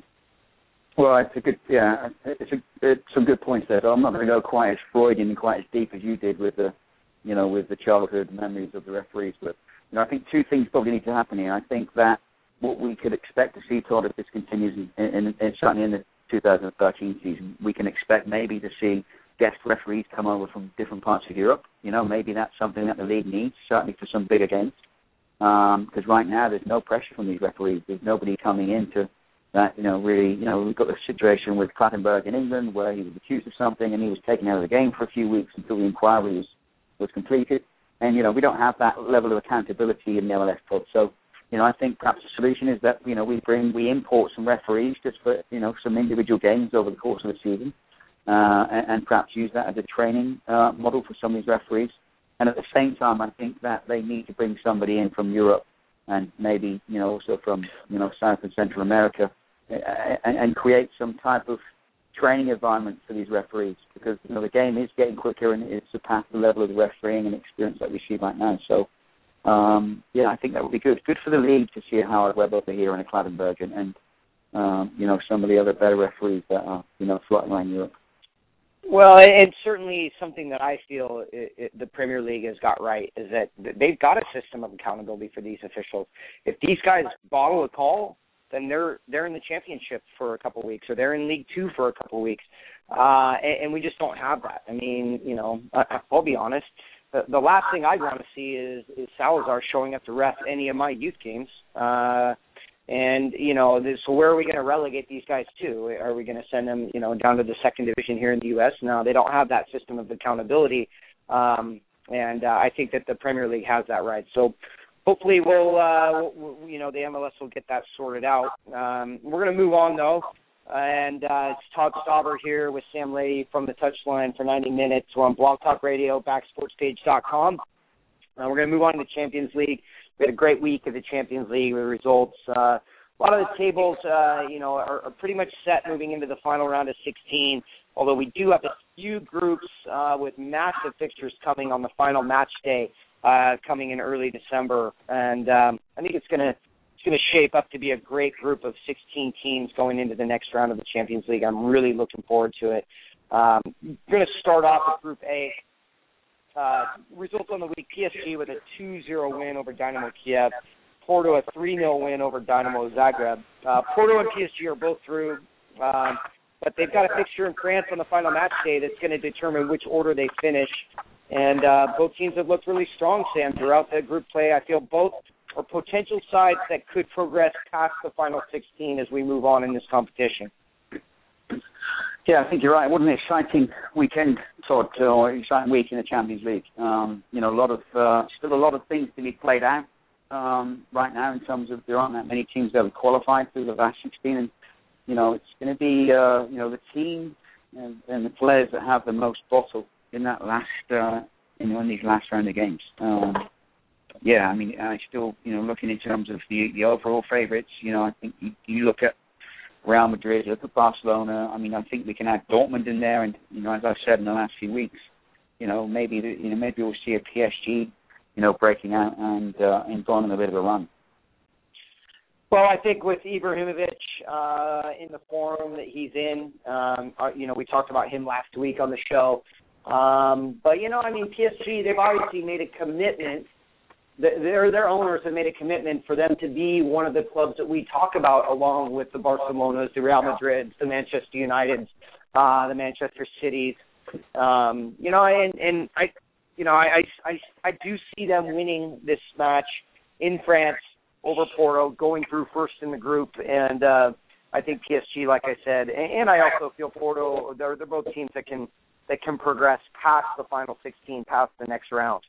Well, it's a good, yeah, it's, a, it's some good points there. So I'm not going to go quite as Freudian and quite as deep as you did with the, you know, with the childhood memories of the referees. But you know, I think two things probably need to happen here. I think that what we could expect to see, Todd, if this continues, in, in, in, certainly in the two thousand thirteen season, we can expect maybe to see guest referees come over from different parts of Europe. You know, maybe that's something that the league needs, certainly for some bigger games. Because um, right now there's no pressure from these referees. There's nobody coming into that, you know, really, you know, we've got the situation with Clattenburg in England where he was accused of something and he was taken out of the game for a few weeks until the inquiry was, was completed. And, you know, we don't have that level of accountability in the M L S club. So, you know, I think perhaps the solution is that, you know, we bring, we import some referees just for, you know, some individual games over the course of the season uh, and, and perhaps use that as a training uh, model for some of these referees. And at the same time, I think that they need to bring somebody in from Europe and maybe, you know, also from, you know, South and Central America and, and create some type of training environment for these referees because, you know, the game is getting quicker and it's surpassed the level of the refereeing and experience that we see right now. So, um, yeah, I think that would be good. Good for the league to see a Howard Webb over here and a Clattenburg and, and um, you know, some of the other better referees that are, you know, floating around Europe. Well, and certainly something that I feel it, it, the Premier League has got right is that they've got a system of accountability for these officials. If these guys bottle a call, then they're they're in the championship for a couple of weeks or they're in League Two for a couple of weeks, uh, and, and we just don't have that. I mean, you know, I, I'll be honest. The, the last thing I want to see is, is Salazar showing up to ref any of my youth games. Uh, And, you know, this, so where are we going to relegate these guys to? Are we going to send them, you know, down to the second division here in the U S? No, they don't have that system of accountability. Um, and uh, I think that the Premier League has that right. So hopefully we'll, uh, we'll, you know, the M L S will get that sorted out. Um, we're going to move on, though. And uh, it's Todd Stauber here with Sam Leahy from the Touchline for ninety minutes. We're on Blog Talk Radio, back sports page dot com. Uh, we're going to move on to the Champions League. We had a great week of the Champions League with results. Uh, a lot of the tables, uh, you know, are, are pretty much set moving into the final round of sixteen, although we do have a few groups uh, with massive fixtures coming on the final match day uh, coming in early December. And um, I think it's going to it's going to shape up to be a great group of sixteen teams going into the next round of the Champions League. I'm really looking forward to it. Um, we're going to start off with Group A. Uh, results on the week, P S G with a two zero win over Dynamo Kiev. Porto a three nil win over Dynamo Zagreb. Uh, Porto and P S G are both through, um, but they've got a fixture in France on the final match day that's going to determine which order they finish. And uh, both teams have looked really strong, Sam, throughout the group play. I feel both are potential sides that could progress past the final sixteen as we move on in this competition. Yeah, I think you're right. What an exciting weekend, Todd, or exciting week in the Champions League. Um, you know, a lot of uh, still a lot of things to be played out um, right now in terms of there aren't that many teams that have qualified through the last sixteen, and you know it's going to be uh, you know the team and, and the players that have the most bottle in that last uh, you know in these last round of games. Um, yeah, I mean, I still you know looking in terms of the the overall favourites. You know, I think you, you look at Real Madrid, look at Barcelona. I mean, I think we can add Dortmund in there, and you know, as I've said in the last few weeks, you know, maybe the, you know maybe we'll see a P S G, you know, breaking out and uh, and going on a bit of a run. Well, I think with Ibrahimovic uh, in the form that he's in, um, uh, you know, we talked about him last week on the show. Um, but you know, I mean, P S G, they've obviously made a commitment. Their, their owners have made a commitment for them to be one of the clubs that we talk about along with the Barcelonas, the Real Madrids, the Manchester Uniteds, uh, the Manchester Cities. Um, you know, and, and I, you know, I, I, I do see them winning this match in France over Porto, going through first in the group. And uh, I think P S G, like I said, and, and I also feel Porto, they're, they're both teams that can, that can progress past the final sixteen, past the next round.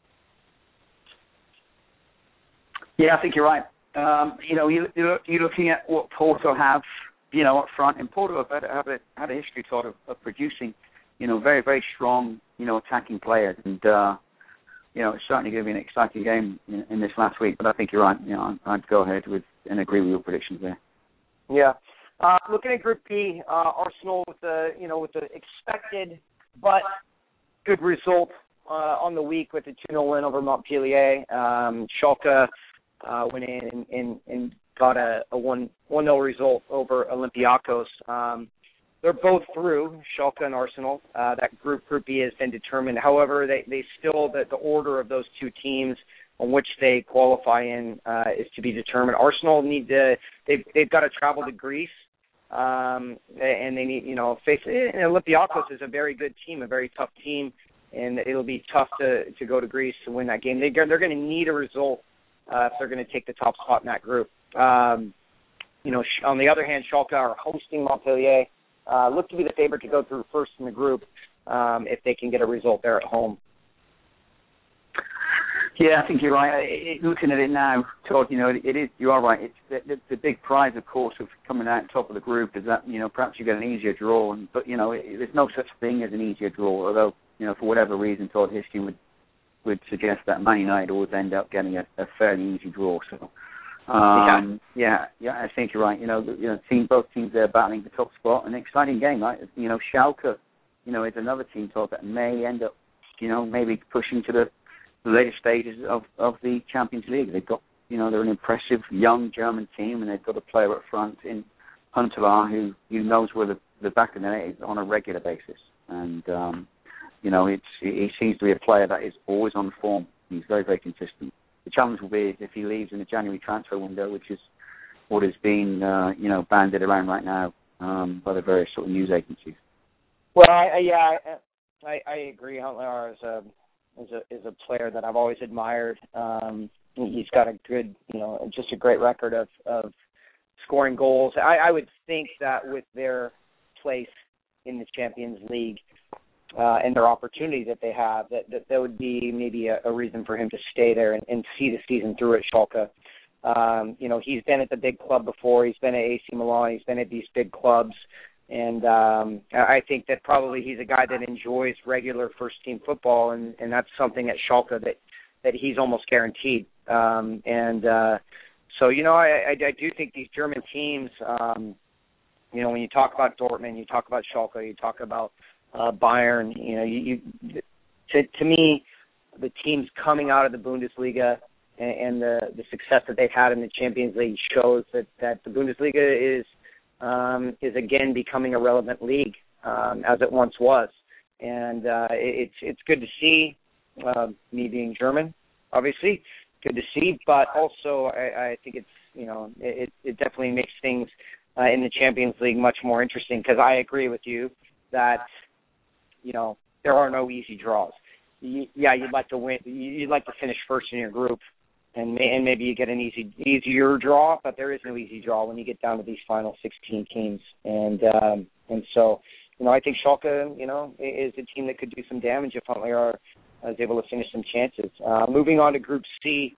Yeah, I think you're right. Um, you know, you, you're, you're looking at what Porto have, you know, up front. And Porto have had, have a, had a history sort of, of producing, you know, very, very strong, you know, attacking players. And, uh, you know, it's certainly going to be an exciting game in, in this last week. But I think you're right. You know, I'd go ahead with and agree with your predictions there. Yeah. Uh, looking at Group B, uh, Arsenal with the, you know, with the expected but good result uh, on the week with the two nil win over Montpellier. Um, Schalke Uh, went in and, and, and got a, a one one nil result over Olympiacos. Um, they're both through, Schalke and Arsenal. Uh, that group Group B has been determined. However, they, they still the, the order of those two teams on which they qualify in uh, is to be determined. Arsenal need to they've they've got to travel to Greece, um, and they need you know face and Olympiacos is a very good team, a very tough team, and it'll be tough to, to go to Greece to win that game. They they're going to need a result uh, if they're going to take the top spot in that group. Um, you know, on the other hand, Schalke are hosting Montpellier. Uh, look to be the favorite to go through first in the group um, if they can get a result there at home. Yeah, I think you're right. It, looking at it now, Todd, you know, it, it is. You are right. It's the, the, the big prize, of course, of coming out top of the group is that you know perhaps you get an easier draw, and, but you know it, there's no such thing as an easier draw. Although you know for whatever reason, Todd, history would would suggest that Man United always end up getting a, a fairly easy draw. So. Um, yeah. yeah, yeah, I think you're right. You know, you know, team, both teams there battling the top spot. An exciting game, right? You know, Schalke, you know, is another team, Todd, that may end up, you know, maybe pushing to the, the later stages of, of the Champions League. They've got, you know, they're an impressive young German team, and they've got a player up front in Huntelaar who, who knows where the, the back of the net is on a regular basis. And, um, you know, it's, he seems to be a player that is always on form. He's very, very consistent. The challenge will be if he leaves in the January transfer window, which is what is being, uh, you know, banded around right now um, by the various sort of news agencies. Well, I, I, yeah, I, I agree. Huntelaar is a is a is a player that I've always admired. Um, he's got a good, you know, just a great record of, of scoring goals. I, I would think that with their place in the Champions League. Uh, and their opportunity that they have, that that, that would be maybe a, a reason for him to stay there and, and see the season through at Schalke. Um, you know, he's been at the big club before. He's been at A C Milan. He's been at these big clubs. And um, I think that probably he's a guy that enjoys regular first-team football, and, and that's something at Schalke that, that he's almost guaranteed. Um, and uh, so, you know, I, I, I do think these German teams, um, you know, when you talk about Dortmund, you talk about Schalke, you talk about Uh, Bayern, you know, you, you to to me, the teams coming out of the Bundesliga and, and the, the success that they've had in the Champions League shows that, that the Bundesliga is um, is again becoming a relevant league um, as it once was, and uh, it, it's it's good to see. Uh, me being German, obviously, good to see, but also I, I think it's you know it, it definitely makes things uh, in the Champions League much more interesting because I agree with you that. You know, there are no easy draws. You, yeah, you'd like to win. You'd like to finish first in your group, and may, and maybe you get an easy, easier draw. But there is no easy draw when you get down to these final sixteen teams. And um, and so, you know, I think Schalke, you know, is a team that could do some damage if Huntelaar is able to finish some chances. Uh, moving on to Group C,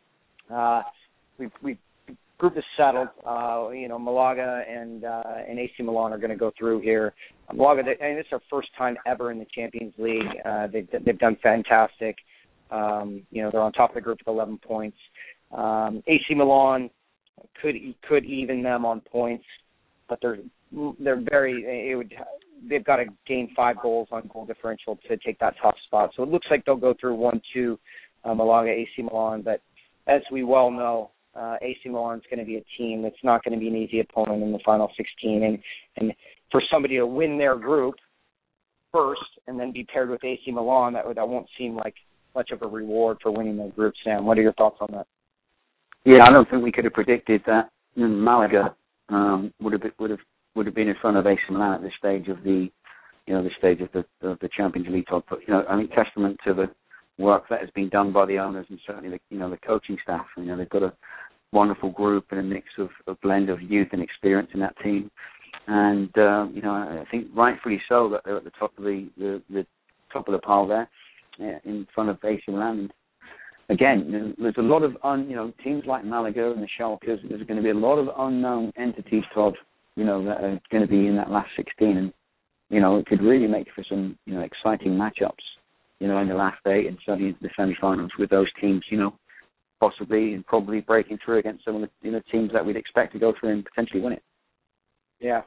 uh, we we. Group is settled. Uh, you know, Malaga and uh, and A C Milan are going to go through here. Malaga, they, and it's their first time ever in the Champions League. Uh, they've they've done fantastic. Um, you know, they're on top of the group with eleven points. Um, A C Milan could could even them on points, but they're they're very. It would they've got to gain five goals on goal differential to take that top spot. So it looks like they'll go through one two, uh, Malaga, A C Milan. But as we well know. Uh, A C Milan is going to be a team that's not going to be an easy opponent in the final sixteen. And, and for somebody to win their group first and then be paired with A C Milan, that, that won't seem like much of a reward for winning their group, Sam. What are your thoughts on that? Yeah, I don't think we could have predicted that Malaga um, would have would have would have been in front of A C Milan at this stage of the you know the stage of the of the Champions League top. But you know, I mean, testament to the work that has been done by the owners and certainly the you know the coaching staff. You know, they've got a wonderful group and a mix of a blend of youth and experience in that team, and uh, you know I think rightfully so that they're at the top of the, the, the top of the pile there, in front of A C Milan. And again, there's a lot of un, you know teams like Malaga and the Schalkes. There's going to be a lot of unknown entities, Todd, you know that are going to be in that last sixteen, and you know it could really make for some you know exciting matchups, you know in the last eight and certainly into the semi-finals with those teams, you know. Possibly and probably breaking through against some of the you know, teams that we'd expect to go through and potentially win it. Yeah.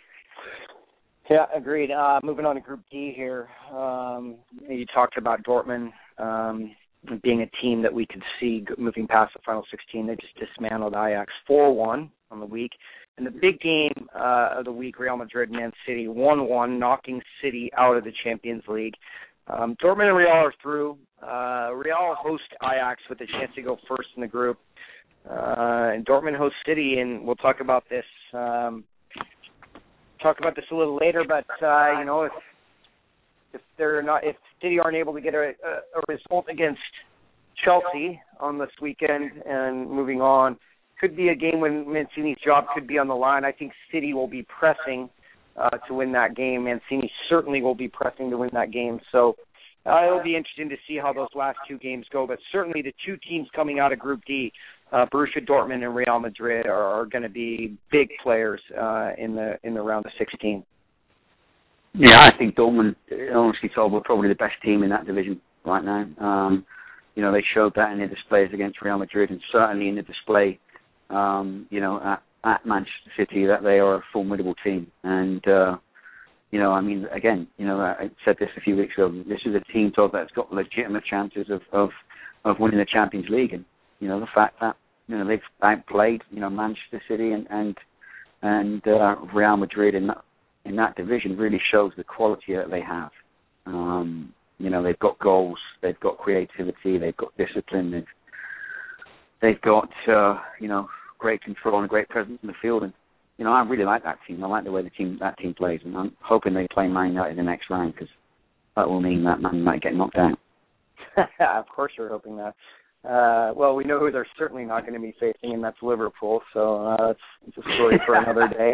Yeah, agreed. Uh, moving on to Group D here. Um, you talked about Dortmund um, being a team that we could see moving past the final sixteen. They just dismantled Ajax four one on the week. And the big game uh, of the week, Real Madrid, Man City, one one, knocking City out of the Champions League. Um, Dortmund and Real are through. Uh, Real host Ajax with a chance to go first in the group. Uh, and Dortmund hosts City, and we'll talk about this um, talk about this a little later. But uh, you know, if if they're not, if City aren't able to get a, a, a result against Chelsea on this weekend and moving on, could be a game when Mancini's job could be on the line. I think City will be pressing uh, to win that game. Mancini certainly will be pressing to win that game. So uh, it'll be interesting to see how those last two games go. But certainly the two teams coming out of Group D, uh, Borussia Dortmund and Real Madrid, are, are going to be big players uh, in the in the round of sixteen. Yeah, I think Dortmund, honestly told, were probably the best team in that division right now. Um, you know, they showed that in their displays against Real Madrid, and certainly in the display, um, you know, at, at Manchester City, that they are a formidable team. And, uh, you know, I mean, again, you know, I said this a few weeks ago, this is a team, Todd, that's got legitimate chances of, of, of winning the Champions League. And, you know, the fact that, you know, they've outplayed, you know, Manchester City and, and, and uh, Real Madrid in that, in that division really shows the quality that they have. Um, you know, they've got goals, they've got creativity, they've got discipline, they've, they've got, uh, you know, great control and a great presence in the field. And, you know, I really like that team. I like the way the team that team plays, and I'm hoping they play Man United in the next round, because that will mean that Man might get knocked out. Of course you're hoping that. Uh, well, we know who they're certainly not going to be facing, and that's Liverpool, so uh, it's, it's a story for another day.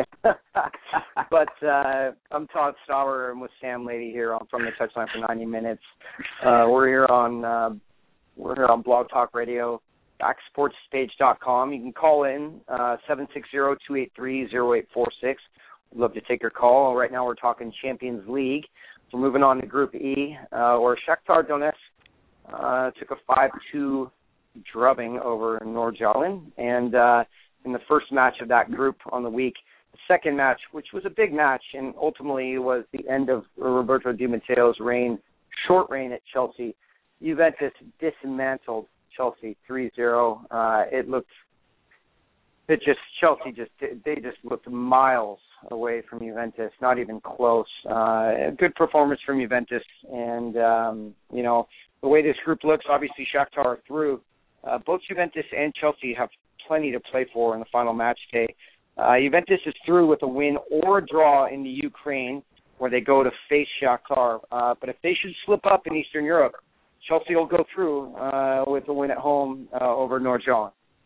But uh, I'm Todd Stauber, and with Sam Lady here on From the Touchline for ninety minutes. Uh, we're here on uh, we're here on Blog Talk Radio, back sports page dot com. You can call in uh, seven six zero, two eight three, zero eight four six. We'd love to take your call. Right now we're talking Champions League. So moving on to Group E, uh, where Shakhtar Donetsk uh, took a five two drubbing over Nordsjælland, and uh, in the first match of that group on the week, the second match, which was a big match, and ultimately was the end of Roberto Di Matteo's reign, short reign at Chelsea. Juventus dismantled Chelsea three zero. Uh, it looked, it just, Chelsea just, they just looked miles away from Juventus, not even close. Uh, good performance from Juventus, and, um, you know, the way this group looks, obviously Shakhtar are through. Uh, both Juventus and Chelsea have plenty to play for in the final match day. Uh, Juventus is through with a win or a draw in the Ukraine, where they go to face Shakhtar. Uh, but if they should slip up in Eastern Europe, Chelsea will go through uh, with a win at home uh, over Nordsjælland.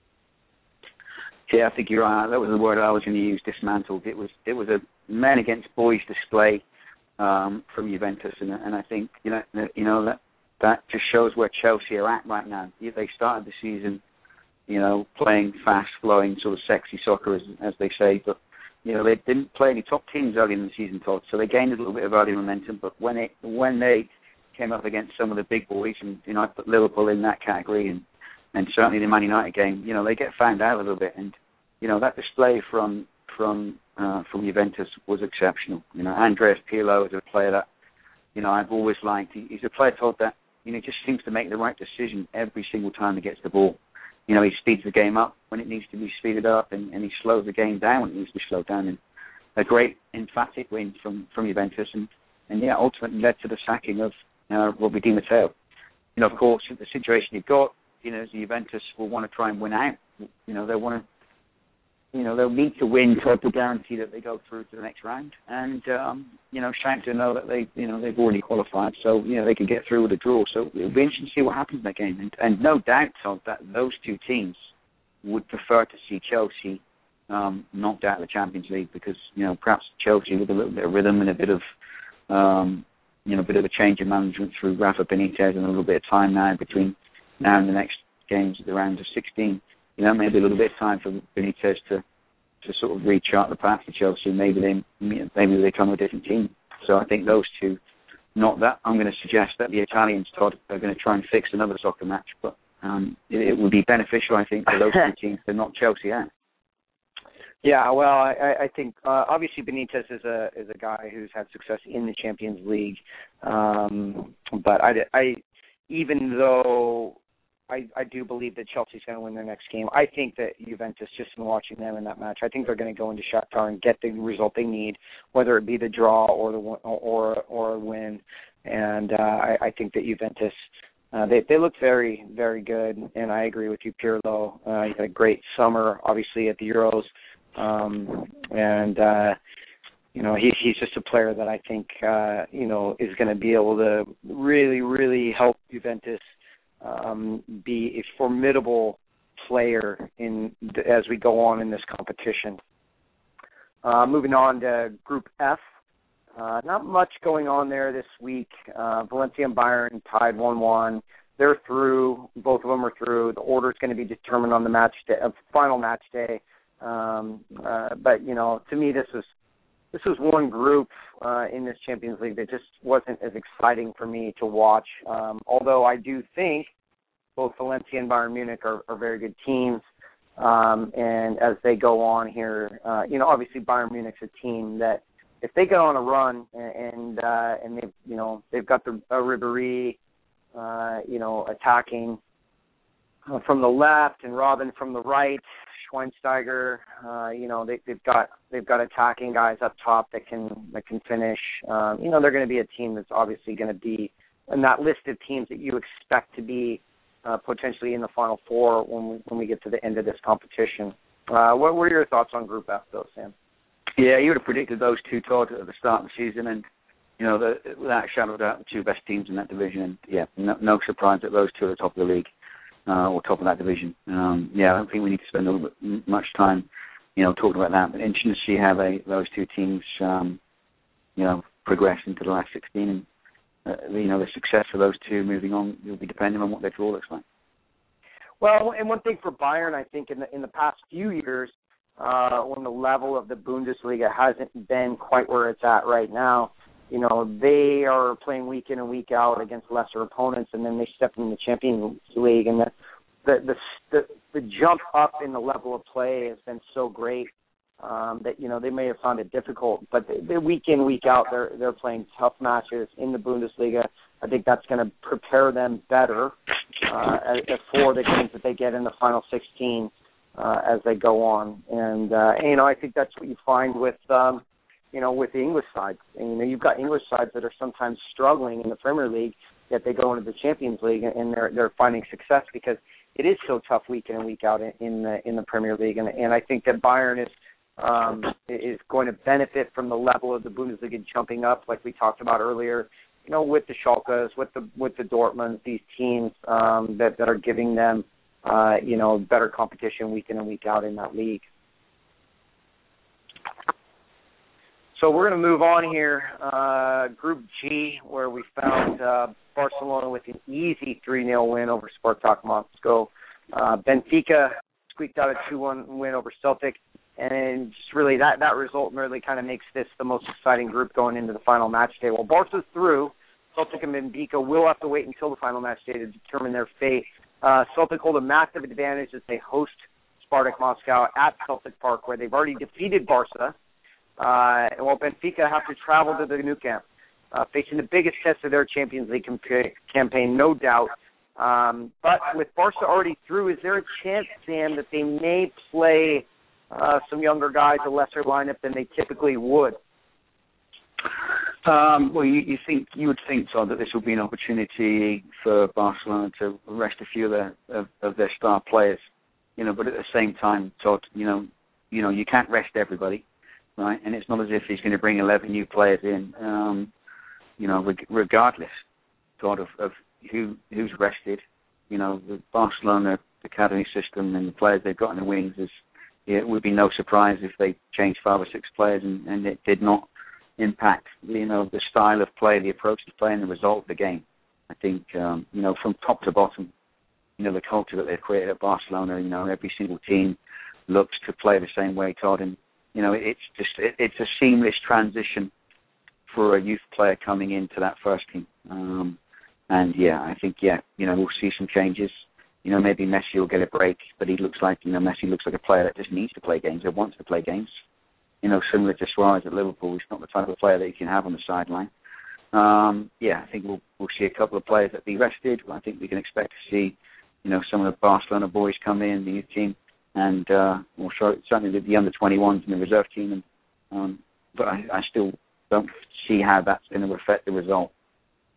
Yeah, I think you're right. That was the word I was going to use, dismantled. It was it was a men against boys display um, from Juventus, and, and I think you know you know that. That just shows where Chelsea are at right now. They started the season, you know, playing fast-flowing, sort of sexy soccer, as, as they say. But, you know, they didn't play any top teams early in the season, Todd. So they gained a little bit of early momentum. But when it when they came up against some of the big boys, and, you know, I put Liverpool in that category, and, and certainly the Man United game, you know, they get found out a little bit. And, you know, that display from from uh, from Juventus was exceptional. You know, Andreas Pirlo is a player that, you know, I've always liked. He, he's a player, Todd, that, you know, just seems to make the right decision every single time he gets the ball. You know, he speeds the game up when it needs to be speeded up, and, and he slows the game down when it needs to be slowed down. And a great, emphatic win from, from Juventus, and, and, yeah, ultimately led to the sacking of uh, Robbie Di Matteo. You know, of course, the situation you've got, you know, the Juventus will want to try and win out. You know, they'll want to, you know, they'll need to win to, to guarantee that they go through to the next round. And, um, you know, Shakhtar know that they, you know, they've already qualified, so, you know, they can get through with a draw. So it'll be interesting to see what happens in that game. And, and no doubt, Todd, that those two teams would prefer to see Chelsea um, knocked out of the Champions League, because, you know, perhaps Chelsea with a little bit of rhythm and a bit of, um, you know, a bit of a change in management through Rafa Benitez and a little bit of time now between now and the next games at the round of sixteen. You know, maybe a little bit of time for Benitez to, to sort of rechart the path for Chelsea. Maybe they maybe they come a different team. So I think those two, not that I'm going to suggest that the Italians, Todd, are going to try and fix another soccer match, but um, it, it would be beneficial, I think, for those two teams to knock Chelsea out. Yeah, well, I, I think uh, obviously Benitez is a is a guy who's had success in the Champions League, um, but I, I even though. I, I do believe that Chelsea's going to win their next game. I think that Juventus, just in watching them in that match, I think they're going to go into Shakhtar and get the result they need, whether it be the draw or the or or a win. and uh, I, I think that Juventus, uh, they they look very, very good, and I agree with you, Pirlo. Uh, he had a great summer, obviously, at the Euros, um, and, uh, you know, he, he's just a player that I think, uh, you know, is going to be able to really, really help Juventus um, be a formidable player in as we go on in this competition. Uh, moving on to Group F, uh, not much going on there this week. Uh, Valencia and Bayern tied one one. They're through. Both of them are through. The order is going to be determined on the match day, uh, final match day. Um, uh, but you know, to me, this was this was one group uh, in this Champions League that just wasn't as exciting for me to watch. Um, although I do think both Valencia and Bayern Munich are, are very good teams. Um, and as they go on here, uh, you know, obviously Bayern Munich's a team that if they go on a run and and, uh, and they've, you know, they've got the uh, Ribéry, uh, you know, attacking uh, from the left and Robin from the right, Schweinsteiger, uh, you know, they, they've got they've got attacking guys up top that can that can finish. Um, you know, they're going to be a team that's obviously going to be in that list of teams that you expect to be Uh, potentially in the Final Four when we, when we get to the end of this competition. Uh, what were your thoughts on Group F, though, Sam? Yeah, you would have predicted those two, Todd, at the start of the season, and you know, the, without a shadow of doubt, the two best teams in that division. And yeah, no, no surprise that those two are top of the league uh, or top of that division. Um, yeah, I don't think we need to spend a little bit much time, you know, talking about that. But interesting to see how they those two teams, um, you know, progress into the last sixteen. And, Uh, you know, the success for those two moving on will be depending on what their draw looks like. Well, and one thing for Bayern, I think, in the in the past few years, uh, when the level of the Bundesliga hasn't been quite where it's at right now, you know, they are playing week in and week out against lesser opponents, and then they step into the Champions League, and the the the the, the jump up in the level of play has been so great. Um, that, you know, they may have found it difficult, but they, they week in, week out, they're they're playing tough matches in the Bundesliga. I think that's going to prepare them better uh, for the games that they get in the final sixteen uh, as they go on. And, uh, and, you know, I think that's what you find with, um, you know, with the English side. And, you know, you've got English sides that are sometimes struggling in the Premier League, yet they go into the Champions League and they're they're finding success because it is so tough week in and week out in, in the in the Premier League. And, and I think that Bayern is. Um, is going to benefit from the level of the Bundesliga jumping up, like we talked about earlier. You know, with the Schalkes, with the with the Dortmunds, these teams um, that that are giving them, uh, you know, better competition week in and week out in that league. So we're going to move on here. Uh, Group G, where we found uh, Barcelona with an easy three nil win over Spartak Moscow. Uh, Benfica squeaked out a two one win over Celtic. And just really that, that result really kind of makes this the most exciting group going into the final match day. Well, Barca's through. Celtic and Benfica will have to wait until the final match day to determine their fate. Uh, Celtic hold a massive advantage as they host Spartak Moscow at Celtic Park, where they've already defeated Barca. Uh, while Benfica have to travel to the Nou Camp, uh, facing the biggest test of their Champions League compa- campaign, no doubt. Um, but with Barca already through, is there a chance, Sam, that they may play Uh, some younger guys, a lesser lineup than they typically would? Um, well, you, you think you would think, Todd, that this will be an opportunity for Barcelona to rest a few of their of, of their star players, you know. But at the same time, Todd, you know, you know, you can't rest everybody, right? And it's not as if he's going to bring eleven new players in, um, you know, reg- regardless, Todd, of, of who who's rested. You know, the Barcelona academy system and the players they've got in the wings is. It would be no surprise if they changed five or six players and, and it did not impact, you know, the style of play, the approach to play, and the result of the game. I think, um, you know, from top to bottom, you know, the culture that they've created at Barcelona, you know, every single team looks to play the same way, Todd, and, you know, it's just, it, it's a seamless transition for a youth player coming into that first team. Um, and, yeah, I think, yeah, you know, we'll see some changes. You know, maybe Messi will get a break, but he looks like, you know, Messi looks like a player that just needs to play games or wants to play games. You know, similar to Suarez at Liverpool, he's not the type of player that you can have on the sideline. Um, yeah, I think we'll we'll see a couple of players that be rested. I think we can expect to see, you know, some of the Barcelona boys come in, the youth team, and uh, we'll show certainly the, the under twenty-ones and the reserve team. And, um, but I, I still don't see how that's going to affect the result.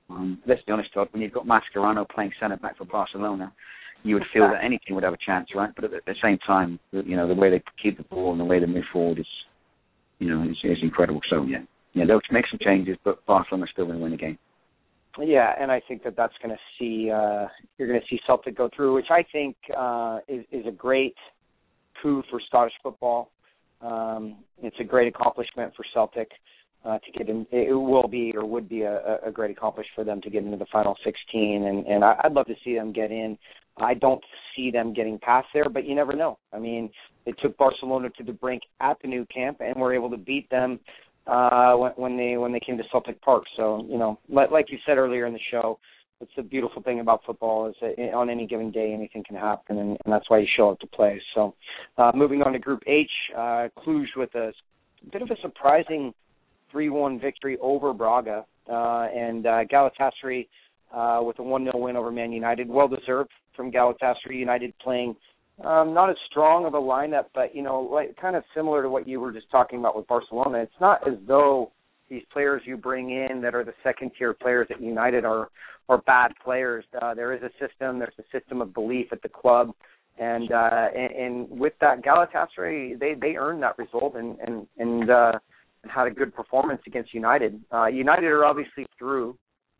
Um, let's be honest, Todd, when you've got Mascherano playing centre-back for Barcelona, you would feel that anything would have a chance, right? But at the same time, you know, the way they keep the ball and the way they move forward is, you know, is, is incredible. So, yeah, yeah, they'll make some changes, but Barcelona's still going to win the game. Yeah, and I think that that's going to see uh, you're going to see Celtic go through, which I think uh, is, is a great coup for Scottish football. Um, it's a great accomplishment for Celtic uh, to get in. It will be or would be a, a great accomplishment for them to get into the final sixteen, and, and I'd love to see them get in. I don't see them getting past there, but you never know. I mean, it took Barcelona to the brink at the Nou Camp, and were able to beat them uh, when, when they when they came to Celtic Park. So, you know, like, like you said earlier in the show, it's the beautiful thing about football is that on any given day anything can happen, and, and that's why you show up to play. So, uh, moving on to Group H, uh, Cluj with a bit of a surprising three one victory over Braga, uh, and uh, Galatasaray uh, with a one nil win over Man United. Well-deserved from Galatasaray. United playing um, not as strong of a lineup, but, you know, like kind of similar to what you were just talking about with Barcelona. It's not as though these players you bring in that are the second-tier players at United are, are bad players. Uh, there is a system. There's a system of belief at the club. And uh, and, and with that, Galatasaray, they, they earned that result and, and, and, uh, and had a good performance against United. Uh, United are obviously through.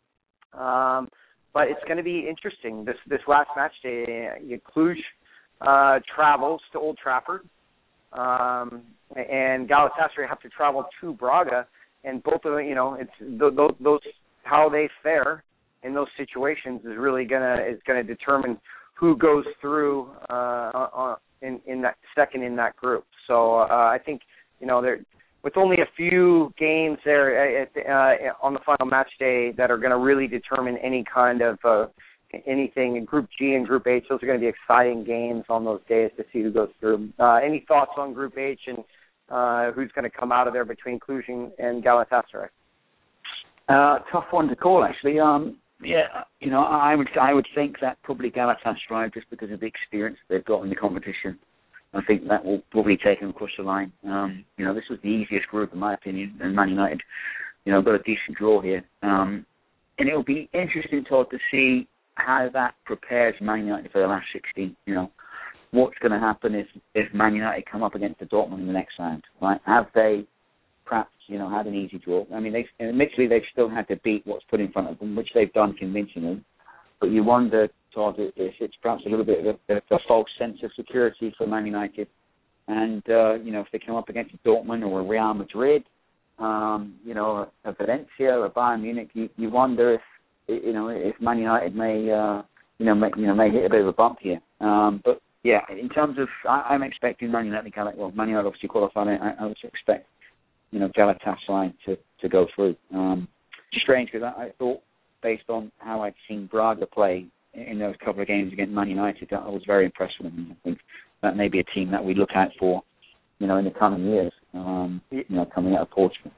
Um, but it's going to be interesting. This this last match day, uh, Cluj uh, travels to Old Trafford, um, and Galatasaray have to travel to Braga. And both of them, you know, it's those, those how they fare in those situations is really gonna is gonna determine who goes through uh, in in that second in that group. So uh, I think, you know, there with only a few games there at, uh, on the final match day that are going to really determine any kind of uh, anything in Group G and Group H. Those are going to be exciting games on those days to see who goes through. Uh, any thoughts on Group H and uh, who's going to come out of there between Cluj and Galatasaray? Uh, tough one to call, actually. Um, yeah, you know, I would I would think that probably Galatasaray, just because of the experience they've got in the competition, I think that will probably take them across the line. Um, you know, this was the easiest group, in my opinion, and Man United, you know, got a decent draw here. Um, and it'll be interesting, Todd, to see how that prepares Man United for the last sixteen. You know, what's going to happen if, if Man United come up against the Dortmund in the next round, right? Have they perhaps, you know, had an easy draw? I mean, they've, admittedly, they've still had to beat what's put in front of them, which they've done convincingly. But you wonder, Todd, if it's perhaps a little bit of a, a false sense of security for Man United. And, uh, you know, if they come up against a Dortmund or a Real Madrid, um, you know, a, a Valencia or a Bayern Munich, you, you wonder if, you know, if Man United may, uh, you know, may, you know, may hit a bit of a bump here. Um, but, yeah, in terms of, I, I'm expecting Man United, well, Man United obviously qualified, I, I would expect, you know, Galatasaray to, to go through. Um, strange, because I, I thought, based on how I'd seen Braga play in those couple of games against Man United, I was very impressed with them. I think that may be a team that we look out for, you know, in the coming years, um, you know, coming out of Portugal.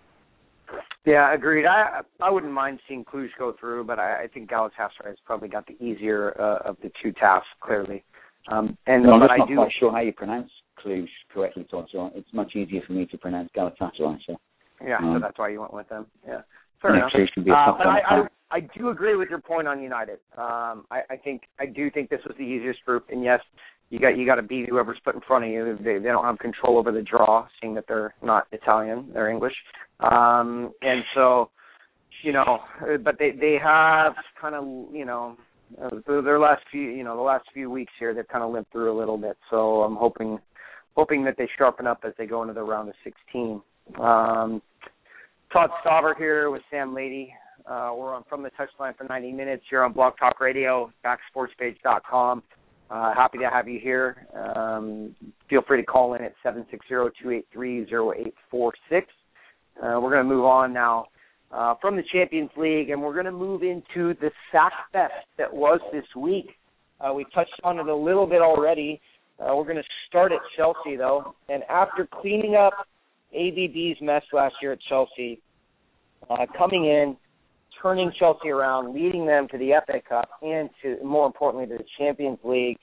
Yeah, agreed. I I wouldn't mind seeing Cluj go through, but I, I think Galatasaray has probably got the easier uh, of the two tasks, clearly. Um, and no, I'm but not I do, quite sure how you pronounce Cluj correctly, Todd, so it's much easier for me to pronounce Galatasaray. So, yeah, um, so that's why you went with them. Yeah, fair yeah, enough. Cluj can be a Uh, tough but one I, to I, find. I do agree with your point on United. Um, I, I think I do think this was the easiest group, and yes, you got you got to beat whoever's put in front of you. They, they don't have control over the draw, seeing that they're not Italian, they're English, um, and so you know, but they they have kind of you know uh, their last few you know the last few weeks here they've kind of limped through a little bit. So I'm hoping hoping that they sharpen up as they go into the round of sixteen. Um, Todd Stauber here with Sam Lady. Uh, we're on From the Touchline for ninety minutes here on Blog Talk Radio, back sports page dot com. Uh, happy to have you here. Um, feel free to call in at seven six zero, two eight three, zero eight four six. Uh, we're going to move on now uh, from the Champions League, and we're going to move into the Sack Fest that was this week. Uh, we touched on it a little bit already. Uh, we're going to start at Chelsea, though. And after cleaning up A B B's mess last year at Chelsea, uh, coming in, turning Chelsea around, leading them to the F A Cup and, to more importantly, to the Champions League,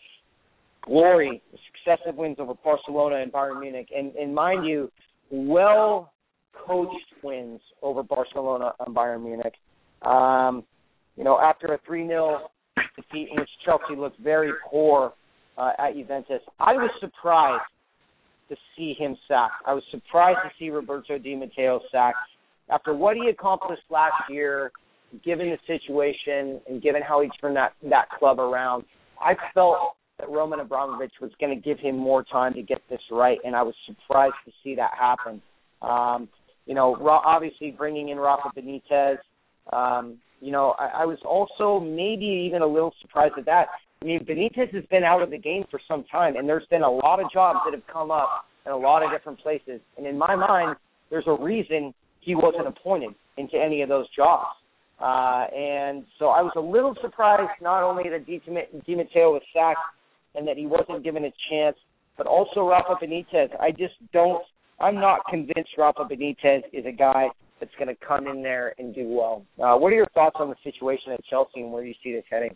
glory, successive wins over Barcelona and Bayern Munich, and, and mind you, well-coached wins over Barcelona and Bayern Munich. Um, you know, after a three nil defeat in which Chelsea looked very poor uh, at Juventus, I was surprised to see him sacked. I was surprised to see Roberto Di Matteo sacked. After what he accomplished last year, given the situation and given how he turned that, that club around, I felt that Roman Abramovich was going to give him more time to get this right, and I was surprised to see that happen. Um, you know, obviously bringing in Rafa Benitez, um, you know, I, I was also maybe even a little surprised at that. I mean, Benitez has been out of the game for some time, and there's been a lot of jobs that have come up in a lot of different places. And in my mind, there's a reason he wasn't appointed into any of those jobs. Uh, and so I was a little surprised not only that Di, Di Matteo was sacked and that he wasn't given a chance, but also Rafa Benitez. I just don't, I'm not convinced Rafa Benitez is a guy that's going to come in there and do well. Uh, what are your thoughts on the situation at Chelsea and where you see this heading?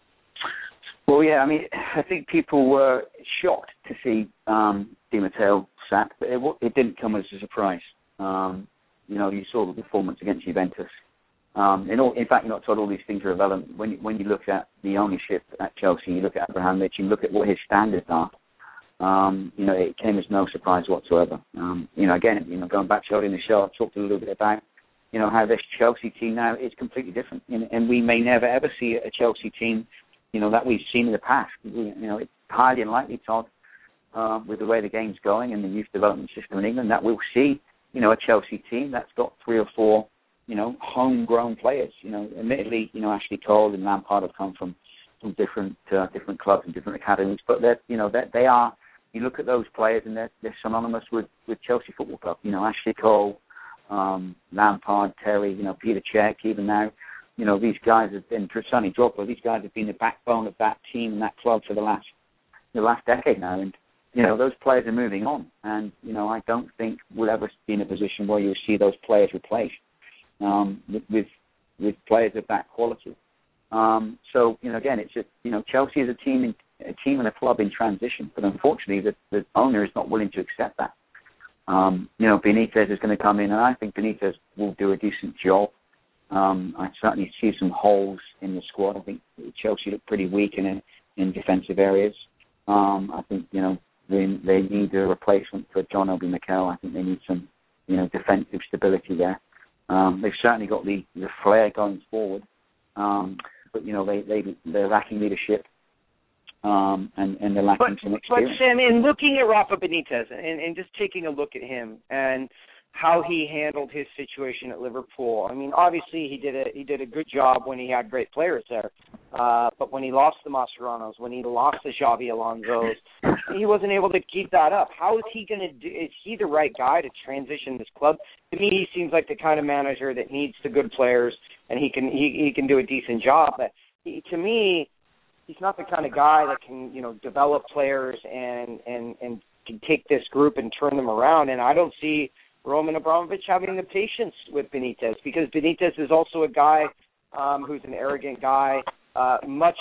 Well, yeah, I mean, I think people were shocked to see um, Di Matteo sacked, but it, it didn't come as a surprise. Um, you know, you saw the performance against Juventus. Um, in, all, in fact, you're not told all these things are irrelevant. When you, when you look at the ownership at Chelsea, you look at Abramovich, you look at what his standards are. Um, you know, it came as no surprise whatsoever. Um, you know, again, you know, going back to earlier in the show, I talked a little bit about, you know, how this Chelsea team now is completely different, and, and we may never ever see a Chelsea team, you know, that we've seen in the past. You know, it's highly unlikely, Todd, uh, with the way the game's going and the youth development system in England, that we'll see, you know, a Chelsea team that's got three or four, you know, homegrown players. You know, admittedly, you know, Ashley Cole and Lampard have come from from different uh, different clubs and different academies, but they're, you know, that they are. You look at those players and they're, they're synonymous with, with Chelsea Football Club. You know, Ashley Cole, um, Lampard, Terry, you know, Peter Cech, even now. You know, these guys have been, Sonny Drogba, these guys have been the backbone of that team and that club for the last the last decade now. And, you know, those players are moving on. And, you know, I don't think we'll ever be in a position where you'll see those players replaced um, with, with with players of that quality. Um, so, you know, again, it's just, you know, Chelsea is a team in, a team and a club in transition, but unfortunately the, the owner is not willing to accept that. Um, you know, Benitez is going to come in, and I think Benitez will do a decent job. Um, I certainly see some holes in the squad. I think Chelsea look pretty weak in in defensive areas. Um, I think, you know, they, they need a replacement for John Obi Mikel. I think they need some, you know, defensive stability there. Um, they've certainly got the, the flair going forward, um, but, you know, they, they, they're lacking leadership. Um, and, and they're lacking but, some experience. But, Sam, in looking at Rafa Benitez and, and just taking a look at him and how he handled his situation at Liverpool, I mean, obviously he did a he did a good job when he had great players there. Uh, but when he lost the Mascherano's, when he lost the Xabi Alonso's, he wasn't able to keep that up. How is he going to do? Is he the right guy to transition this club? To me, he seems like the kind of manager that needs the good players, and he can he, he can do a decent job. But he, to me, he's not the kind of guy that can, you know, develop players and, and, and can take this group and turn them around. And I don't see Roman Abramovich having the patience with Benitez, because Benitez is also a guy um, who's an arrogant guy. Uh, much,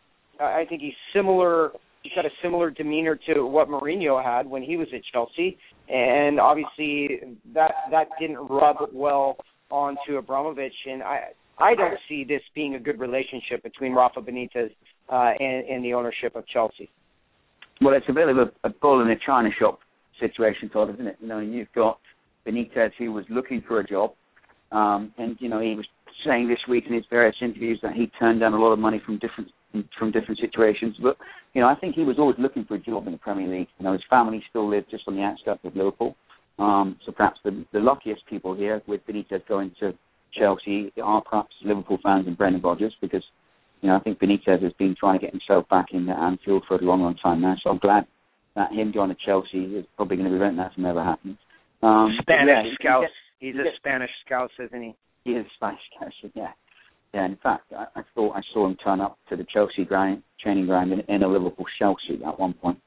I think he's similar. He's got a similar demeanor to what Mourinho had when he was at Chelsea, and obviously that that didn't rub well onto Abramovich. And I I don't see this being a good relationship between Rafa Benitez uh, and, and the ownership of Chelsea. Well, it's a bit of a, a bull in a china shop situation, Todd, isn't it? You know, you've got Benitez, who was looking for a job, um, and you know he was saying this week in his various interviews that he turned down a lot of money from different from different situations. But you know, I think he was always looking for a job in the Premier League. You know, his family still lived just on the outskirts of Liverpool, um, so perhaps the, the luckiest people here with Benitez going to Chelsea are perhaps Liverpool fans and Brendan Rodgers, because you know I think Benitez has been trying to get himself back in Anfield for a long, long time now. So I'm glad that him going to Chelsea is probably going to prevent that from ever happening. Um, Spanish yeah, scout. He He's a gets, Spanish scout, isn't he? He is Spanish scout, yeah. Yeah, in fact, I, I thought I saw him turn up to the Chelsea ground, training ground in, in a Liverpool shell suit at one point.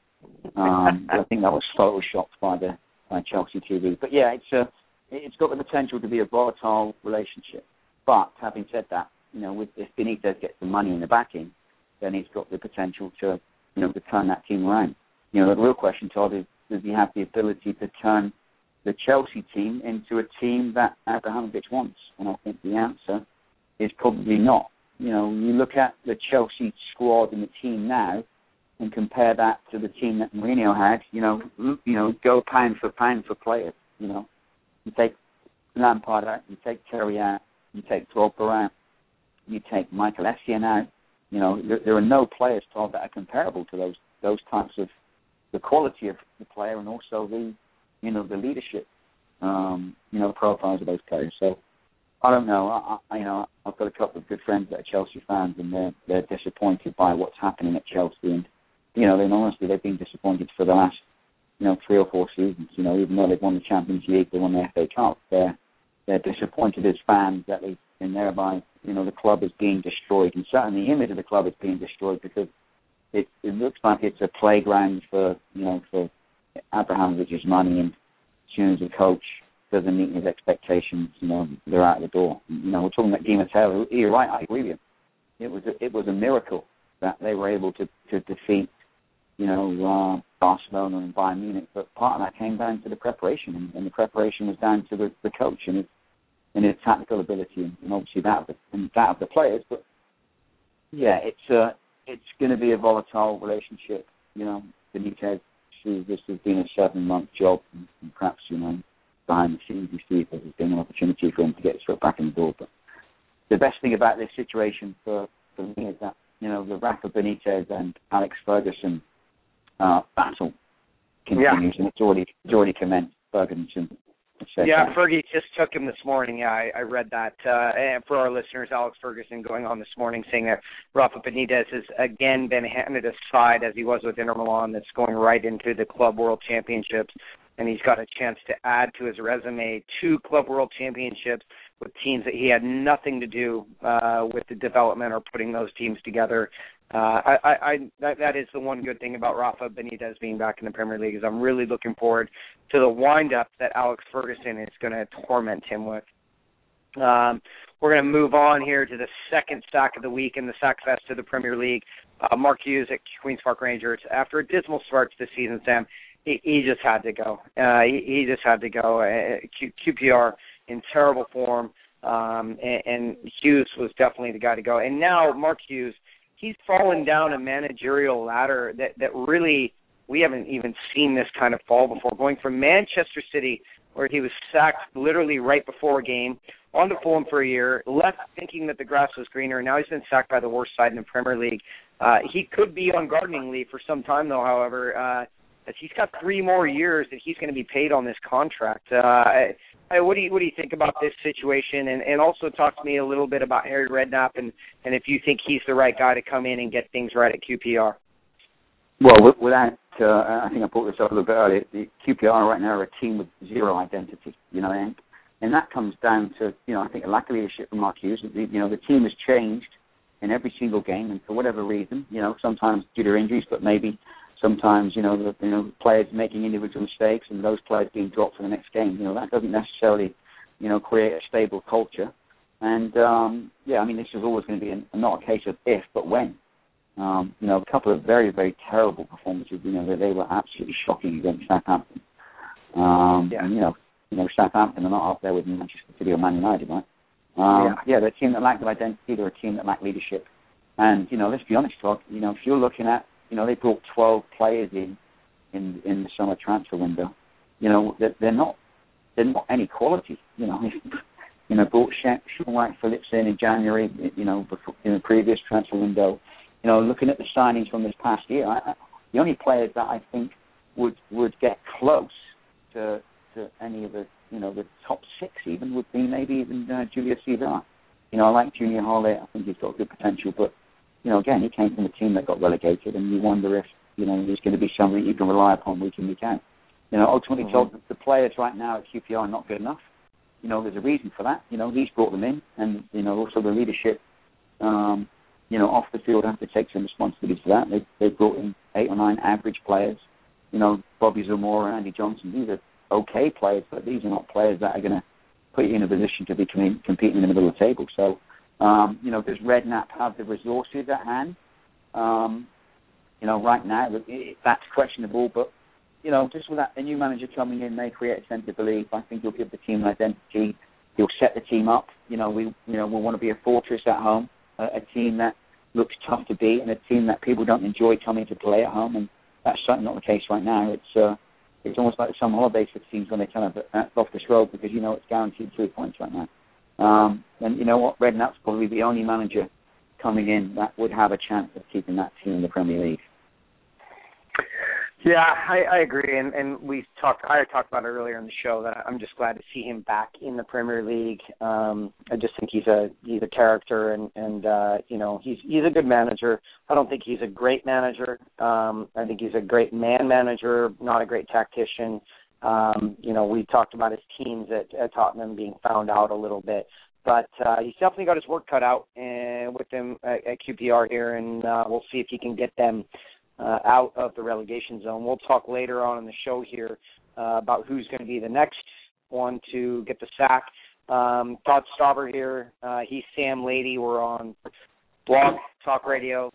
Um, I think that was photoshopped by the by Chelsea T V. But yeah, it's a, it's got the potential to be a volatile relationship. But having said that, you know, with, if Benitez gets the money in the backing, then he's got the potential to, you know, to turn that team around. You know, the real question, Todd, is does he have the ability to turn the Chelsea team into a team that Abramovich wants? And I think the answer is probably not. you know, you look at the Chelsea squad and the team now, and compare that to the team that Mourinho had. You know, you know, go pound for pound for players. You know, you take Lampard out, you take Terry out, you take Drogba out, you take Michael Essien out. You know, there, there are no players, Todd, that are comparable to those those types of the quality of the player and also the, you know, the leadership, um, you know, profiles of those players. So I don't know. I, I, you know, I've got a couple of good friends that are Chelsea fans, and they're they're disappointed by what's happening at Chelsea. And you know, then honestly, they've been disappointed for the last, you know, three or four seasons. You know, even though they've won the Champions League, they won the F A Cup. They're they're disappointed as fans that they, and thereby, you know, the club is being destroyed, and certainly the image of the club is being destroyed because it it looks like it's a playground for, you know, for Abramovich's money, and as soon as the coach doesn't meet his expectations, you know, they're out the door. You know, we're talking about Di Matteo. You're right, I agree with you. It was a, it was a miracle that they were able to, to defeat, you know, uh, Barcelona and Bayern Munich. But part of that came down to the preparation, and, and the preparation was down to the, the coach and his, and his tactical ability, and, and obviously that of the, and that of the players. But yeah, it's uh, it's going to be a volatile relationship. You know, Benitez, this has been a seven-month job, and, and perhaps, you know, behind the scenes, you see if there's been an opportunity for him to get his foot back in the door. But the best thing about this situation for, for me is that, you know, the Rafa Benitez and Alex Ferguson uh, battle continues, yeah. and it's already it's already commenced. Ferguson. Yeah, that. Fergie just took him this morning. Yeah, I, I read that. Uh, and for our listeners, Alex Ferguson going on this morning saying that Rafa Benitez has again been handed aside as he was with Inter Milan. That's going right into the Club World Championships, and he's got a chance to add to his resume two Club World Championships with teams that he had nothing to do uh, with the development or putting those teams together. Uh, I, I, I that, that is the one good thing about Rafa Benitez being back in the Premier League, is I'm really looking forward to the wind-up that Alex Ferguson is going to torment him with. Um, we're going to move on here to the second sack of the week in the Sack Fest of the Premier League. Uh, Mark Hughes at Queen's Park Rangers. After a dismal start to the season, Sam, he, he just had to go. Uh, he, he just had to go. Uh, Q, Q P R in terrible form, um, and, and Hughes was definitely the guy to go. And now Mark Hughes, he's fallen down a managerial ladder that, that really we haven't even seen this kind of fall before. Going from Manchester City, where he was sacked literally right before a game, on to Fulham for a year, left thinking that the grass was greener. Now he's been sacked by the worst side in the Premier League. Uh, he could be on gardening leave for some time, though, however. Uh, as he's got three more years that he's going to be paid on this contract. Uh, I, I, what do you what do you think about this situation? And, and also talk to me a little bit about Harry Redknapp and, and if you think he's the right guy to come in and get things right at Q P R. Well, without, uh, I think I brought this up a little bit earlier, the Q P R right now are a team with zero identity, you know, and, and that comes down to, you know, I think a lack of leadership from Mark Hughes. The, you know, the team has changed in every single game, and for whatever reason, you know, sometimes due to injuries, but maybe sometimes, you know, the you know, players making individual mistakes and those players being dropped for the next game. You know, that doesn't necessarily, you know, create a stable culture. And, um, yeah, I mean, this is always going to be a, not a case of if, but when. Um, you know, a couple of very, very terrible performances. You know, they, they were absolutely shocking against Southampton. Um, yeah. And, you know, you know, Southampton are not up there with Manchester City or Man United, right? Um, yeah. yeah, they're a team that lacked identity. They're a team that lacked leadership. And, you know, let's be honest, Todd, you know, if you're looking at, you know, they brought twelve players in in, in the summer transfer window. You know, they're, they're not they're not any quality. You know, you know, brought Sean Wright-Phillips in in January. You know, before, in the previous transfer window. You know, looking at the signings from this past year, I, the only players that I think would would get close to to any of the you know the top six even would be maybe even uh, Julius Cesar. You know, I like Junior Holloway. I think he's got good potential, but you know, again, he came from a team that got relegated, and you wonder if, you know, there's going to be somebody you can rely upon week in, week out. You know, ultimately, mm-hmm. told the players right now at Q P R are not good enough. You know, there's a reason for that. You know, he's brought them in, and, you know, also the leadership, um, you know, off the field have to take some responsibility for that. They, they've brought in eight or nine average players. You know, Bobby Zamora, Andy Johnson, these are okay players, but these are not players that are going to put you in a position to be com- competing in the middle of the table. So, Um, you know, does Redknapp have the resources at hand? Um, you know, right now, that's questionable. But, you know, just with that, a new manager coming in, they create a sense of belief. I think he'll give the team an identity. He'll set the team up. You know, we, you know, we want to be a fortress at home. a, a team that looks tough to beat and a team that people don't enjoy coming to play at home, and that's certainly not the case right now. It's uh, it's almost like some holidays for teams when they kind of uh, off this road because you know it's guaranteed three points right now. Um, and you know what, Redknapp's probably the only manager coming in that would have a chance of keeping that team in the Premier League. Yeah, I, I agree, and, and we talked. I talked about it earlier in the show that I'm just glad to see him back in the Premier League. Um, I just think he's a he's a character, and and uh, you know he's he's a good manager. I don't think he's a great manager. Um, I think he's a great man manager, not a great tactician. Um, you know, we talked about his teams at, at Tottenham being found out a little bit, but uh, he's definitely got his work cut out uh, with them at, at Q P R here, and uh, we'll see if he can get them Uh, out of the relegation zone. We'll talk later on in the show here uh, about who's going to be the next one to get the sack. Um, Todd Stauber here. Uh, he's Sam Lady. We're on Blog Talk Radio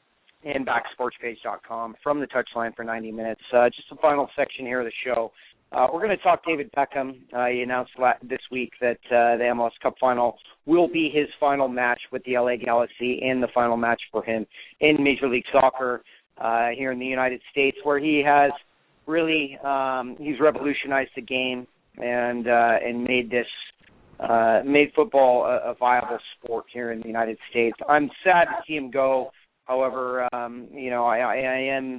and back sports page dot com from the touchline for ninety minutes. Uh, just the final section here of the show. Uh, we're going to talk David Beckham. Uh, he announced la- this week that uh, the M L S Cup final will be his final match with the L A Galaxy and the final match for him in Major League Soccer. Uh, here in the United States, where he has really um, he's revolutionized the game and uh, and made this uh, made football a, a viable sport here in the United States. I'm sad to see him go. However, um, you know I, I, I am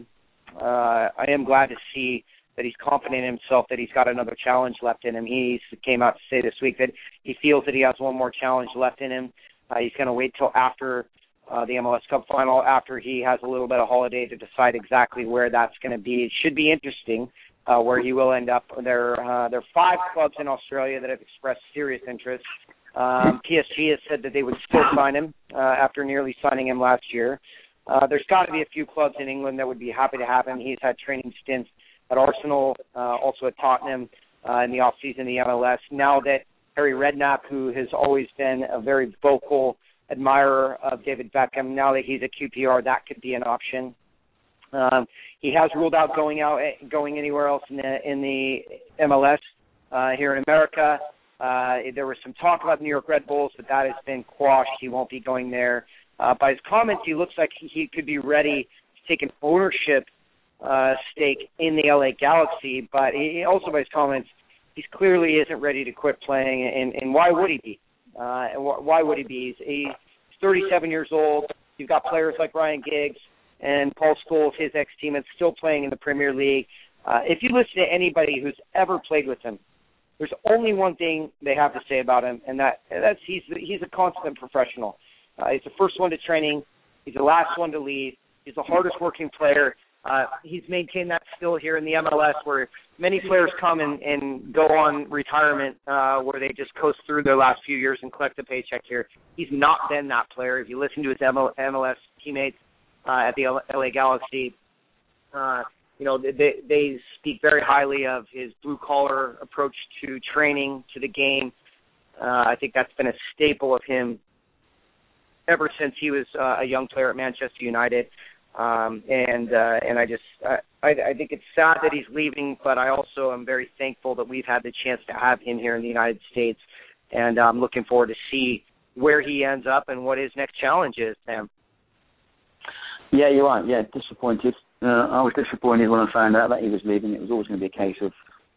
uh, I am glad to see that he's confident in himself, that he's got another challenge left in him. He came out to say this week that he feels that he has one more challenge left in him. Uh, he's going to wait till after Uh, the M L S Cup final, after he has a little bit of holiday to decide exactly where that's going to be. It should be interesting uh, where he will end up. There, uh, there are five clubs in Australia that have expressed serious interest. Um, P S G has said that they would still sign him uh, after nearly signing him last year. Uh, there's got to be a few clubs in England that would be happy to have him. He's had training stints at Arsenal, uh, also at Tottenham uh, in the offseason in the M L S. Now that Harry Redknapp, who has always been a very vocal admirer of David Beckham, now that he's at Q P R, that could be an option. Um, he has ruled out going out, going anywhere else in the, in the M L S uh, here in America. Uh, there was some talk about the New York Red Bulls, but that has been quashed. He won't be going there. Uh, by his comments, he looks like he could be ready to take an ownership uh, stake in the L A Galaxy, but he, also by his comments, he clearly isn't ready to quit playing, and, and why would he be? Uh, and wh- why would he be? He's, he's thirty-seven years old. You've got players like Ryan Giggs and Paul Scholes, his ex-teammates, still playing in the Premier League. Uh, if you listen to anybody who's ever played with him, there's only one thing they have to say about him, and that that's he's he's a consummate professional. Uh, he's the first one to training. He's the last one to leave. He's the hardest working player. Uh, he's maintained that still here in the M L S, where many players come and, and go on retirement, uh, where they just coast through their last few years and collect a paycheck here. He's not been that player. If you listen to his M L S teammates uh, at the L A Galaxy, uh, you know, they, they speak very highly of his blue-collar approach to training, to the game. Uh, I think that's been a staple of him ever since he was uh, a young player at Manchester United. Um, and uh, and I just I, I think it's sad that he's leaving, but I also am very thankful that we've had the chance to have him here in the United States, and I'm looking forward to see where he ends up and what his next challenge is, Sam. Yeah, you're right. Yeah, disappointed. Uh, I was disappointed when I found out that he was leaving. It was always going to be a case of,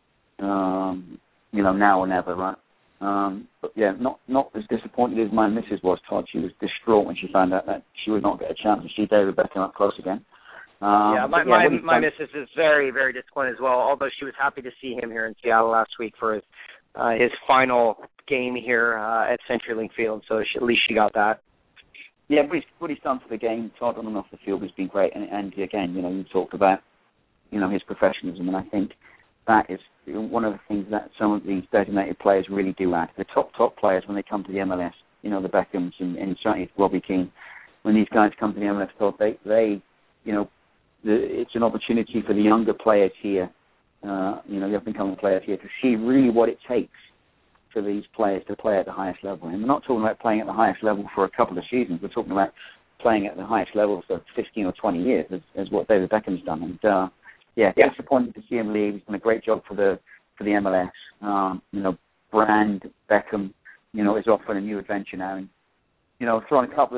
um, you know, now or never, right? Um, but yeah, not not as disappointed as my missus was, Todd. She was distraught when she found out that she would not get a chance to see David Beckham up close again. Um, yeah, my yeah, my, my done... missus is very, very disappointed as well, although she was happy to see him here in Seattle last week for his, uh, his final game here uh, at CenturyLink Field, so she, at least she got that. Yeah, but he's, what he's done for the game, Todd, on and off the field has been great. And, and again, you know, you talked about, you know, his professionalism, and I think that is one of the things that some of these designated players really do add. The top, top players, when they come to the M L S, you know, the Beckhams and, and certainly Robbie Keane, when these guys come to the M L S, Todd, they, they you know, the, it's an opportunity for the younger players here, uh, you know, the up-and-coming players here, to see really what it takes for these players to play at the highest level. And we're not talking about playing at the highest level for a couple of seasons. We're talking about playing at the highest level for fifteen or twenty years, as, as what David Beckham's done. And, uh, yeah, yeah, disappointed to see him leave. He's done a great job for the for the M L S. Um, you know, brand Beckham, you know, is off on a new adventure now. And, you know, throwing a couple of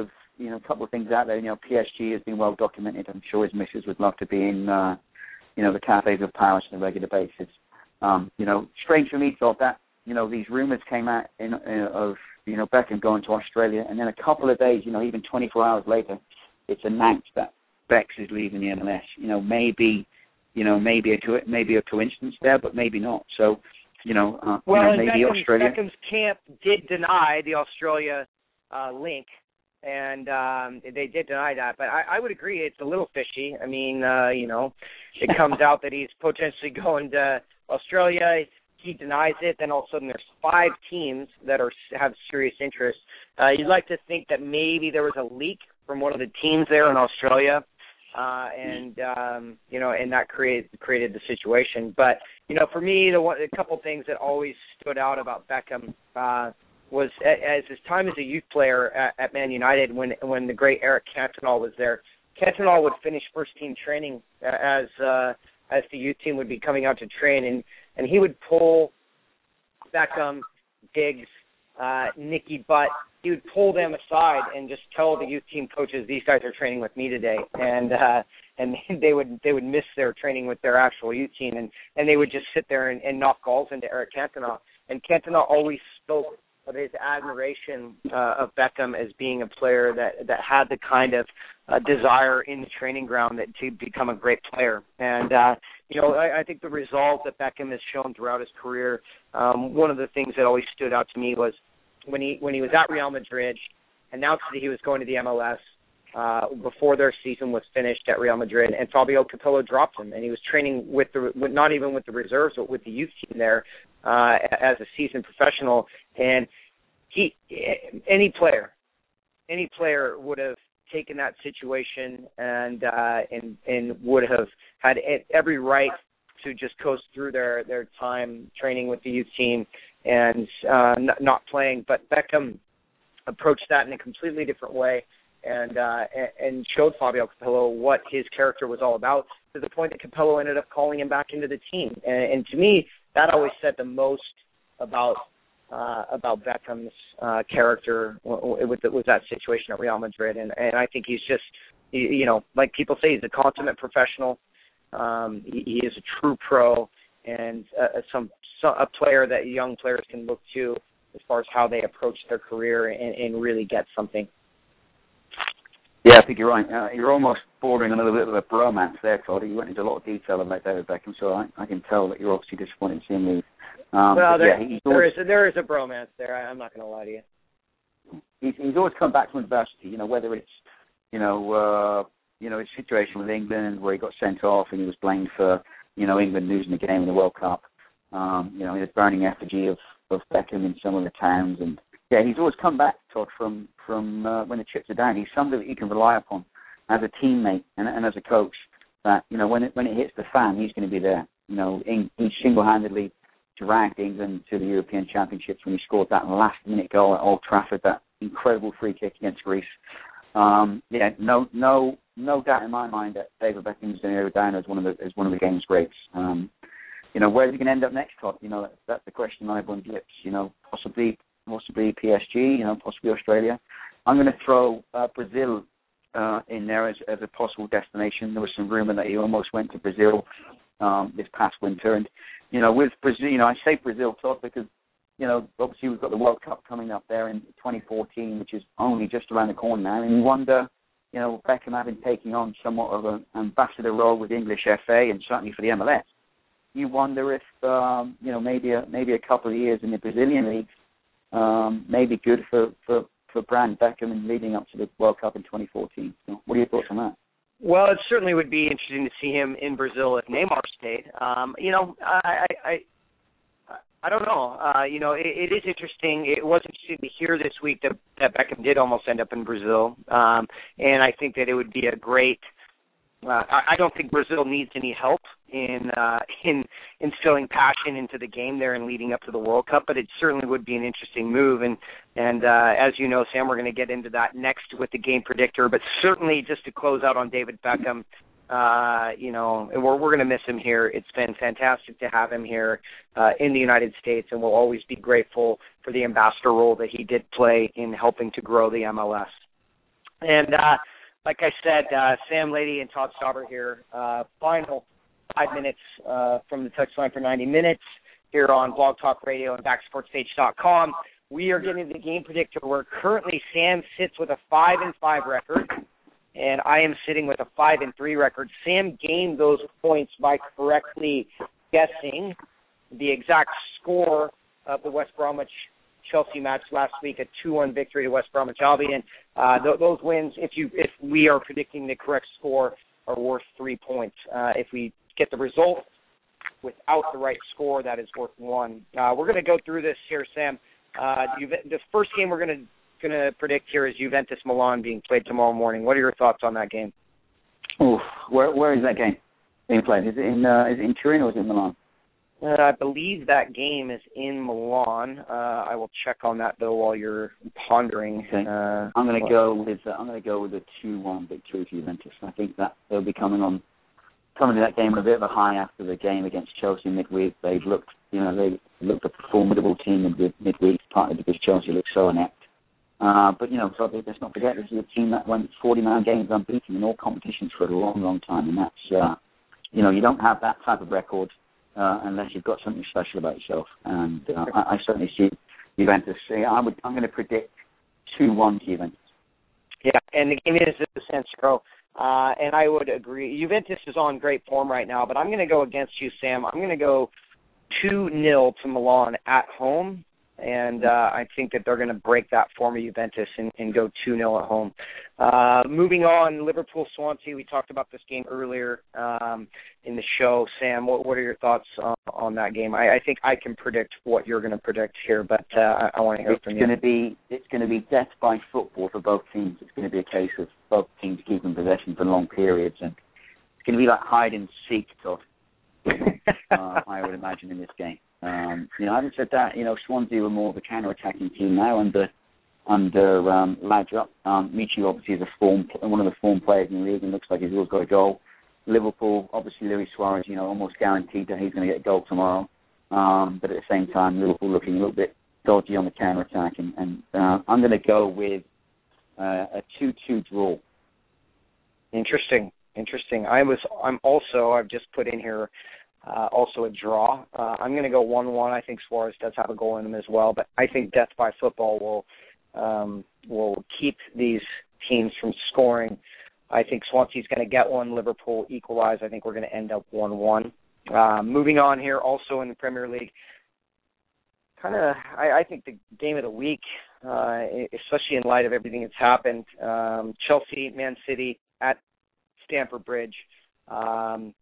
you know, a couple of things out there. You know, P S G has been well documented. I'm sure his missus would love to be in, uh, you know, the cafes of Paris on a regular basis. Um, you know, strange for me, thought that, you know, these rumors came out in, uh, of, you know, Beckham going to Australia, and then a couple of days, you know, even twenty-four hours later, it's announced that Bex is leaving the M L S. You know, maybe, you know, maybe a co- maybe a coincidence there, but maybe not. So, you know, uh, well, you know, maybe Beckham's, Australia. Beckham's camp did deny the Australia uh, link, and um, they did deny that. But I, I would agree it's a little fishy. I mean, uh, you know, it comes out that he's potentially going to Australia. He denies it. Then all of a sudden there's five teams that are have serious interest. Uh, you'd like to think that maybe there was a leak from one of the teams there in Australia, uh, and um, you know, and that created created the situation. But you know, for me, the one, a couple things that always stood out about Beckham uh, was as his time as a youth player at, at Man United, when when the great Eric Cantona was there. Cantona would finish first team training as uh, as the youth team would be coming out to train, and and he would pull Beckham, Diggs, uh, Nicky Butt. He would pull them aside and just tell the youth team coaches, "These guys are training with me today," and uh, and they would they would miss their training with their actual youth team, and, and they would just sit there and, and knock goals into Eric Cantona. And Cantona always spoke of his admiration uh, of Beckham as being a player that, that had the kind of uh, desire in the training ground that to become a great player. And, uh, you know, I, I think the resolve that Beckham has shown throughout his career, um, one of the things that always stood out to me was when he when he was at Real Madrid, announced that he was going to the M L S uh, before their season was finished at Real Madrid, and Fabio Capello dropped him, and he was training with the with, not even with the reserves, but with the youth team there uh, as a seasoned professional. And he, any player, any player would have taken that situation and uh, and and would have had every right to just coast through their, their time training with the youth team and uh, n- not playing. But Beckham approached that in a completely different way and uh, and showed Fabio Capello what his character was all about, to the point that Capello ended up calling him back into the team. And, and to me, that always said the most about uh, about Beckham's uh, character with, with that situation at Real Madrid. And, and I think he's just, you know, like people say, he's a consummate professional. Um, he, he is a true pro, and uh, some, some a player that young players can look to as far as how they approach their career and, and really get something. Yeah, I think you're right. Uh, you're almost bordering on a little bit of a bromance there, Todd. You went into a lot of detail about David Beckham, so I, I can tell that you're obviously disappointed to see him leave. Um, well, there, yeah, there, always, is a, there is a bromance there. I, I'm not going to lie to you. He's, he's always come back from adversity, you know, whether it's, you know, uh, you know, his situation with England where he got sent off and he was blamed for, you know, England losing the game in the World Cup. Um, you know, his burning effigy of, of Beckham in some of the towns. And, yeah, he's always come back, Todd, from, from uh, when the chips are down. He's somebody that you can rely upon as a teammate and, and as a coach, that, you know, when it when it hits the fan, he's going to be there. You know, in, he single-handedly dragged England to the European Championships when he scored that last-minute goal at Old Trafford, that incredible free kick against Greece. Um, yeah, no, no, no doubt in my mind that David Beckham is going to go down as one of the as one of the game's greats. Um, you know, where's he going to end up next, Todd? You know, that's, that's the question on everyone's lips. You know, possibly, possibly P S G. You know, possibly Australia. I'm going to throw uh, Brazil uh, in there as, as a possible destination. There was some rumor that he almost went to Brazil um, this past winter, and you know, with Brazil, you know, I say Brazil, Todd, because you know, obviously we've got the World Cup coming up there in twenty fourteen, which is only just around the corner now. And you wonder, you know, Beckham having taken on somewhat of an ambassador role with English F A and certainly for the M L S, you wonder if, um, you know, maybe a, maybe a couple of years in the Brazilian league um, may be good for, for, for Brand Beckham and leading up to the World Cup in twenty fourteen. So what are your thoughts on that? Well, it certainly would be interesting to see him in Brazil if Neymar stayed. Um, you know, I... I, I I don't know. Uh, you know, it, it is interesting. It was interesting to hear this week that, that Beckham did almost end up in Brazil, um, and I think that it would be a great. Uh, I, I don't think Brazil needs any help in uh, in instilling passion into the game there and leading up to the World Cup, but it certainly would be an interesting move. And and uh, as you know, Sam, we're going to get into that next with the game predictor. But certainly, just to close out on David Beckham. Uh, you know, we're we're going to miss him here. It's been fantastic to have him here uh, in the United States, and we'll always be grateful for the ambassador role that he did play in helping to grow the M L S. And uh, like I said, uh, Sam Lady and Todd Stauber here. Uh, final five minutes uh, from the touchline for ninety minutes here on Blog Talk Radio and back sports page dot com. We are getting the game predictor where currently Sam sits with a five and five record, and I am sitting with a five and three record. Sam gained those points by correctly guessing the exact score of the West Bromwich Chelsea match last week, a two one victory to West Bromwich Albion. Uh, th- those wins, if you if we are predicting the correct score, are worth three points. Uh, if we get the result without the right score, that is worth one. Uh, we're going to go through this here, Sam. Uh, Juve- the first game we're going to going to predict here is Juventus Milan being played tomorrow morning. What are your thoughts on that game? Oof, where where is that game being played? Is it in uh, is it in Turin or is it in Milan? Uh, I believe that game is in Milan. Uh, I will check on that though while you're pondering. Okay. Uh, I'm going to go with uh, I'm going to go with a two one victory for Juventus. I think that they'll be coming on coming to that game on a bit of a high after the game against Chelsea midweek. They've looked, you know, they looked a formidable team in midweek, partly because Chelsea looked so inept. Uh, but, you know, so let's not forget, this is a team that went forty-nine games unbeaten in all competitions for a long, long time. And that's, uh, you know, you don't have that type of record uh, unless you've got something special about yourself. And uh, I, I certainly see Juventus. I would, I'm going to predict two one to Juventus. Yeah, and the game is at the San Siro. Uh, and I would agree. Juventus is on great form right now, but I'm going to go against you, Sam. I'm going to go two nil to Milan at home, and uh, I think that they're going to break that form of Juventus and, and go two nil at home. Uh, moving on, Liverpool-Swansea. We talked about this game earlier um, in the show. Sam, what, what are your thoughts on, on that game? I, I think I can predict what you're going to predict here, but uh, I, I want to hear it's from going you. To be, it's going to be death by football for both teams. It's going to be a case of both teams keeping possession for long periods, and it's going to be like hide and seek, Todd. uh, I would imagine in this game. Um, you know, having said that, you know, Swansea were more of a counter-attacking team now under under um, Laudrup. Um, Michu obviously is a form, one of the form players in the league, and looks like he's always got a goal. Liverpool, obviously Luis Suarez, you know, almost guaranteed that he's going to get a goal tomorrow. Um, but at the same time, Liverpool looking a little bit dodgy on the counter-attack, and, and uh, I'm going to go with uh, a two two draw. Interesting. Interesting. I was. I'm also. I've just put in here. Uh, also a draw. Uh, I'm going to go one one. I think Suarez does have a goal in him as well, but I think death by football will um, will keep these teams from scoring. I think Swansea's going to get one. Liverpool equalize. I think we're going to end up one one. Uh, moving on here, also in the Premier League, kind of, I, I think the game of the week, uh, especially in light of everything that's happened, um, Chelsea, Man City at Stamford Bridge. Um,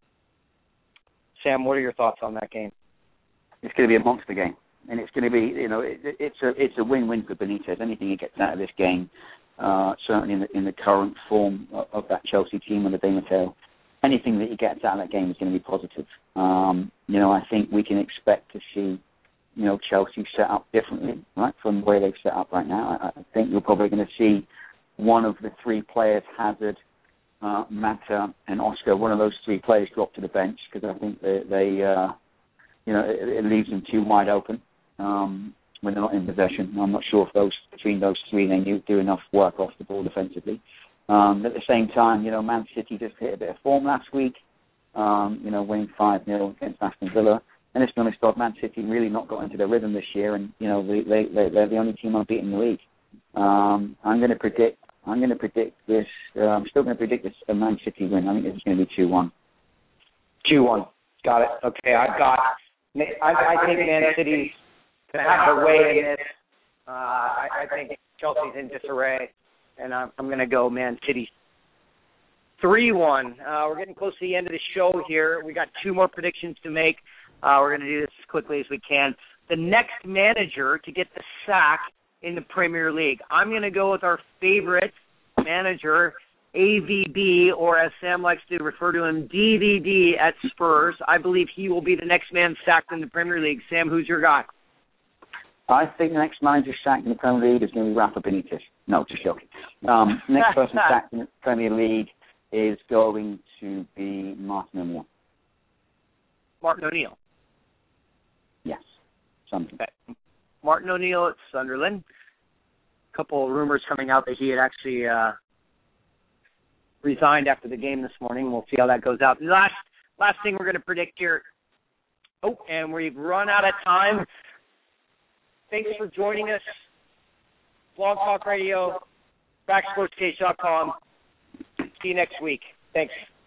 Sam, what are your thoughts on that game? It's going to be a monster game, and it's going to be, you know, it, it's a it's a win-win for Benitez. Anything he gets out of this game, uh, certainly in the, in the current form of, of that Chelsea team under Di Matteo, anything that he gets out of that game is going to be positive. Um, you know, I think we can expect to see, you know, Chelsea set up differently, right, from where they've set up right now. I, I think you're probably going to see one of the three players, Hazard, Uh, Mata and Oscar, one of those three players drop to the bench because I think they, they uh, you know, it, it leaves them too wide open um, when they're not in possession. I'm not sure if those between those three they do enough work off the ball defensively. Um, at the same time, you know, Man City just hit a bit of form last week, um, you know, winning five nil against Aston Villa. And it's going to stop Man City really not got into their rhythm this year, and you know they, they, they're the only team unbeaten in the league. Um, I'm going to predict. I'm going to predict this. Uh, I'm still going to predict this a Man City win. I think this is going to be two one. two one. Got it. Okay, I've got. I, I think Man City's going to have their way in this. Uh, I, I think Chelsea's in disarray, and I'm, I'm going to go Man City three one. Uh, we're getting close to the end of the show here. We got two more predictions to make. Uh, we're going to do this as quickly as we can. The next manager to get the sack in the Premier League. I'm going to go with our favorite manager, A V B, or as Sam likes to refer to him, D V D at Spurs. I believe he will be the next man sacked in the Premier League. Sam, who's your guy? I think the next manager sacked in the Premier League is going to be Rafa Benitez. No, just joking. Um, next person sacked in the Premier League is going to be Martin O'Neill. Martin O'Neill. Yes, something. Okay. Martin O'Neill at Sunderland. A couple of rumors coming out that he had actually uh, resigned after the game this morning. We'll see how that goes out. The last, last thing we're going to predict here. Oh, and we've run out of time. Thanks for joining us. Blog Talk Radio, back sports cage dot com. See you next week. Thanks.